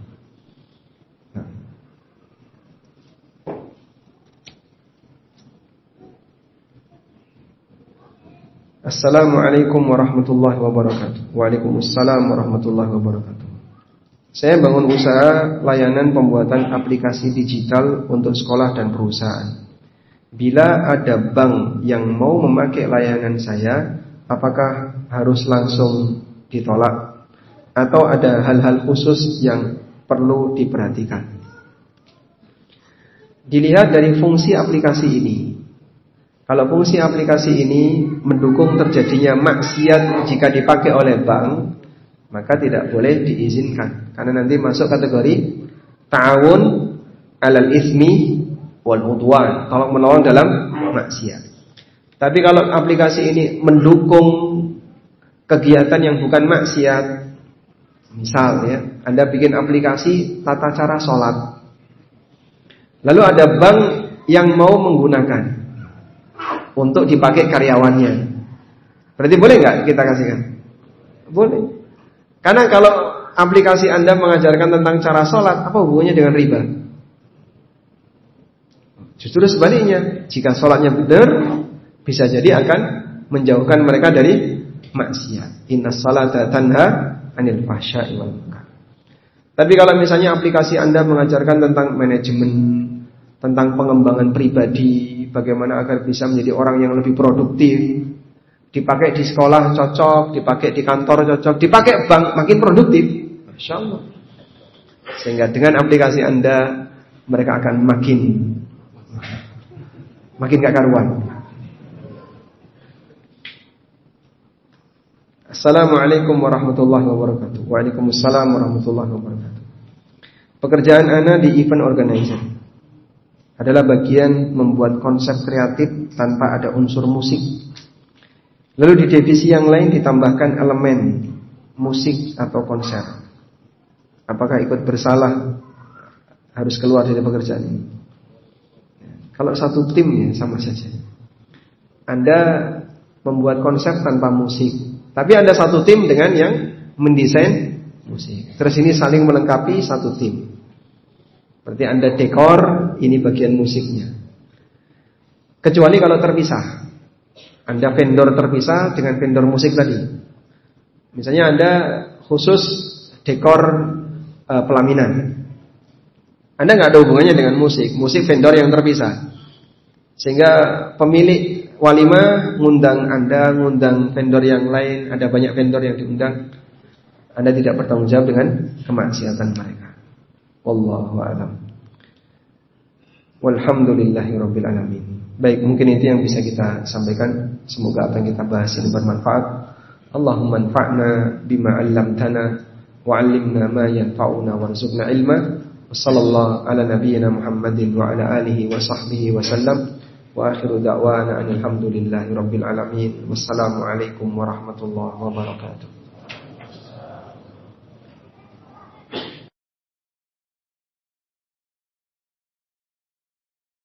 Assalamualaikum warahmatullahi wabarakatuh. Waalaikumsalam warahmatullahi wabarakatuh. Saya bangun usaha layanan pembuatan aplikasi digital untuk sekolah dan perusahaan. Bila ada bank yang mau memakai layanan saya, apakah harus langsung ditolak? Atau ada hal-hal khusus yang perlu diperhatikan? Dilihat dari fungsi aplikasi ini. Kalau fungsi aplikasi ini mendukung terjadinya maksiat jika dipakai oleh bank, maka tidak boleh diizinkan. Karena nanti masuk kategori ta'awun alal ismi wal udwan, tolong menolong dalam maksiat. Tapi kalau aplikasi ini mendukung kegiatan yang bukan maksiat, misal ya, Anda bikin aplikasi tata cara sholat, lalu ada bank yang mau menggunakan untuk dipakai karyawannya, berarti boleh nggak kita kasihkan? Boleh. Karena kalau aplikasi Anda mengajarkan tentang cara sholat, apa hubungannya dengan riba? Justru sebaliknya, jika sholatnya benar, bisa jadi akan menjauhkan mereka dari maksiat. Innas salata tanha anil fahsya'i wal munkar. Tapi kalau misalnya aplikasi Anda mengajarkan tentang manajemen, tentang pengembangan pribadi, bagaimana agar bisa menjadi orang yang lebih produktif, dipakai di sekolah cocok, dipakai di kantor cocok, dipakai bank makin produktif, Masya Allah. Sehingga dengan aplikasi Anda, mereka akan makin makin gak karuan. Assalamualaikum warahmatullahi wabarakatuh. Waalaikumsalam warahmatullahi wabarakatuh. Pekerjaan Ana di event organizer adalah bagian membuat konsep kreatif tanpa ada unsur musik. Lalu di divisi yang lain ditambahkan elemen musik atau konser. Apakah ikut bersalah harus keluar dari pekerjaan ini? Kalau satu tim ya sama saja. Anda membuat konsep tanpa musik, tapi Anda satu tim dengan yang mendesain musik. Terus ini saling melengkapi satu tim. Berarti Anda dekor, ini bagian musiknya. Kecuali kalau terpisah. Anda vendor terpisah dengan vendor musik tadi. Misalnya Anda khusus dekor uh, pelaminan. Anda nggak ada hubungannya dengan musik. Musik vendor yang terpisah. Sehingga pemilik walimah ngundang Anda, ngundang vendor yang lain, ada banyak vendor yang diundang. Anda tidak bertanggung jawab dengan kemaksiatan mereka. Wallahu a'lam. Walhamdulillahirabbil alamin. Baik, mungkin itu yang bisa kita sampaikan. Semoga apa yang kita bahas ini bermanfaat. Allahumma anfa'na bima 'allamtana wa 'allimna ma yanfa'una warzuqna ilma. Wassallallahu ala nabiyyina Muhammadin wa ala alihi wa sahbihi wa sallam. Wa akhiru da'wana alhamdulillahi rabbil alamin. Wassalamu alaikum warahmatullahi wabarakatuh.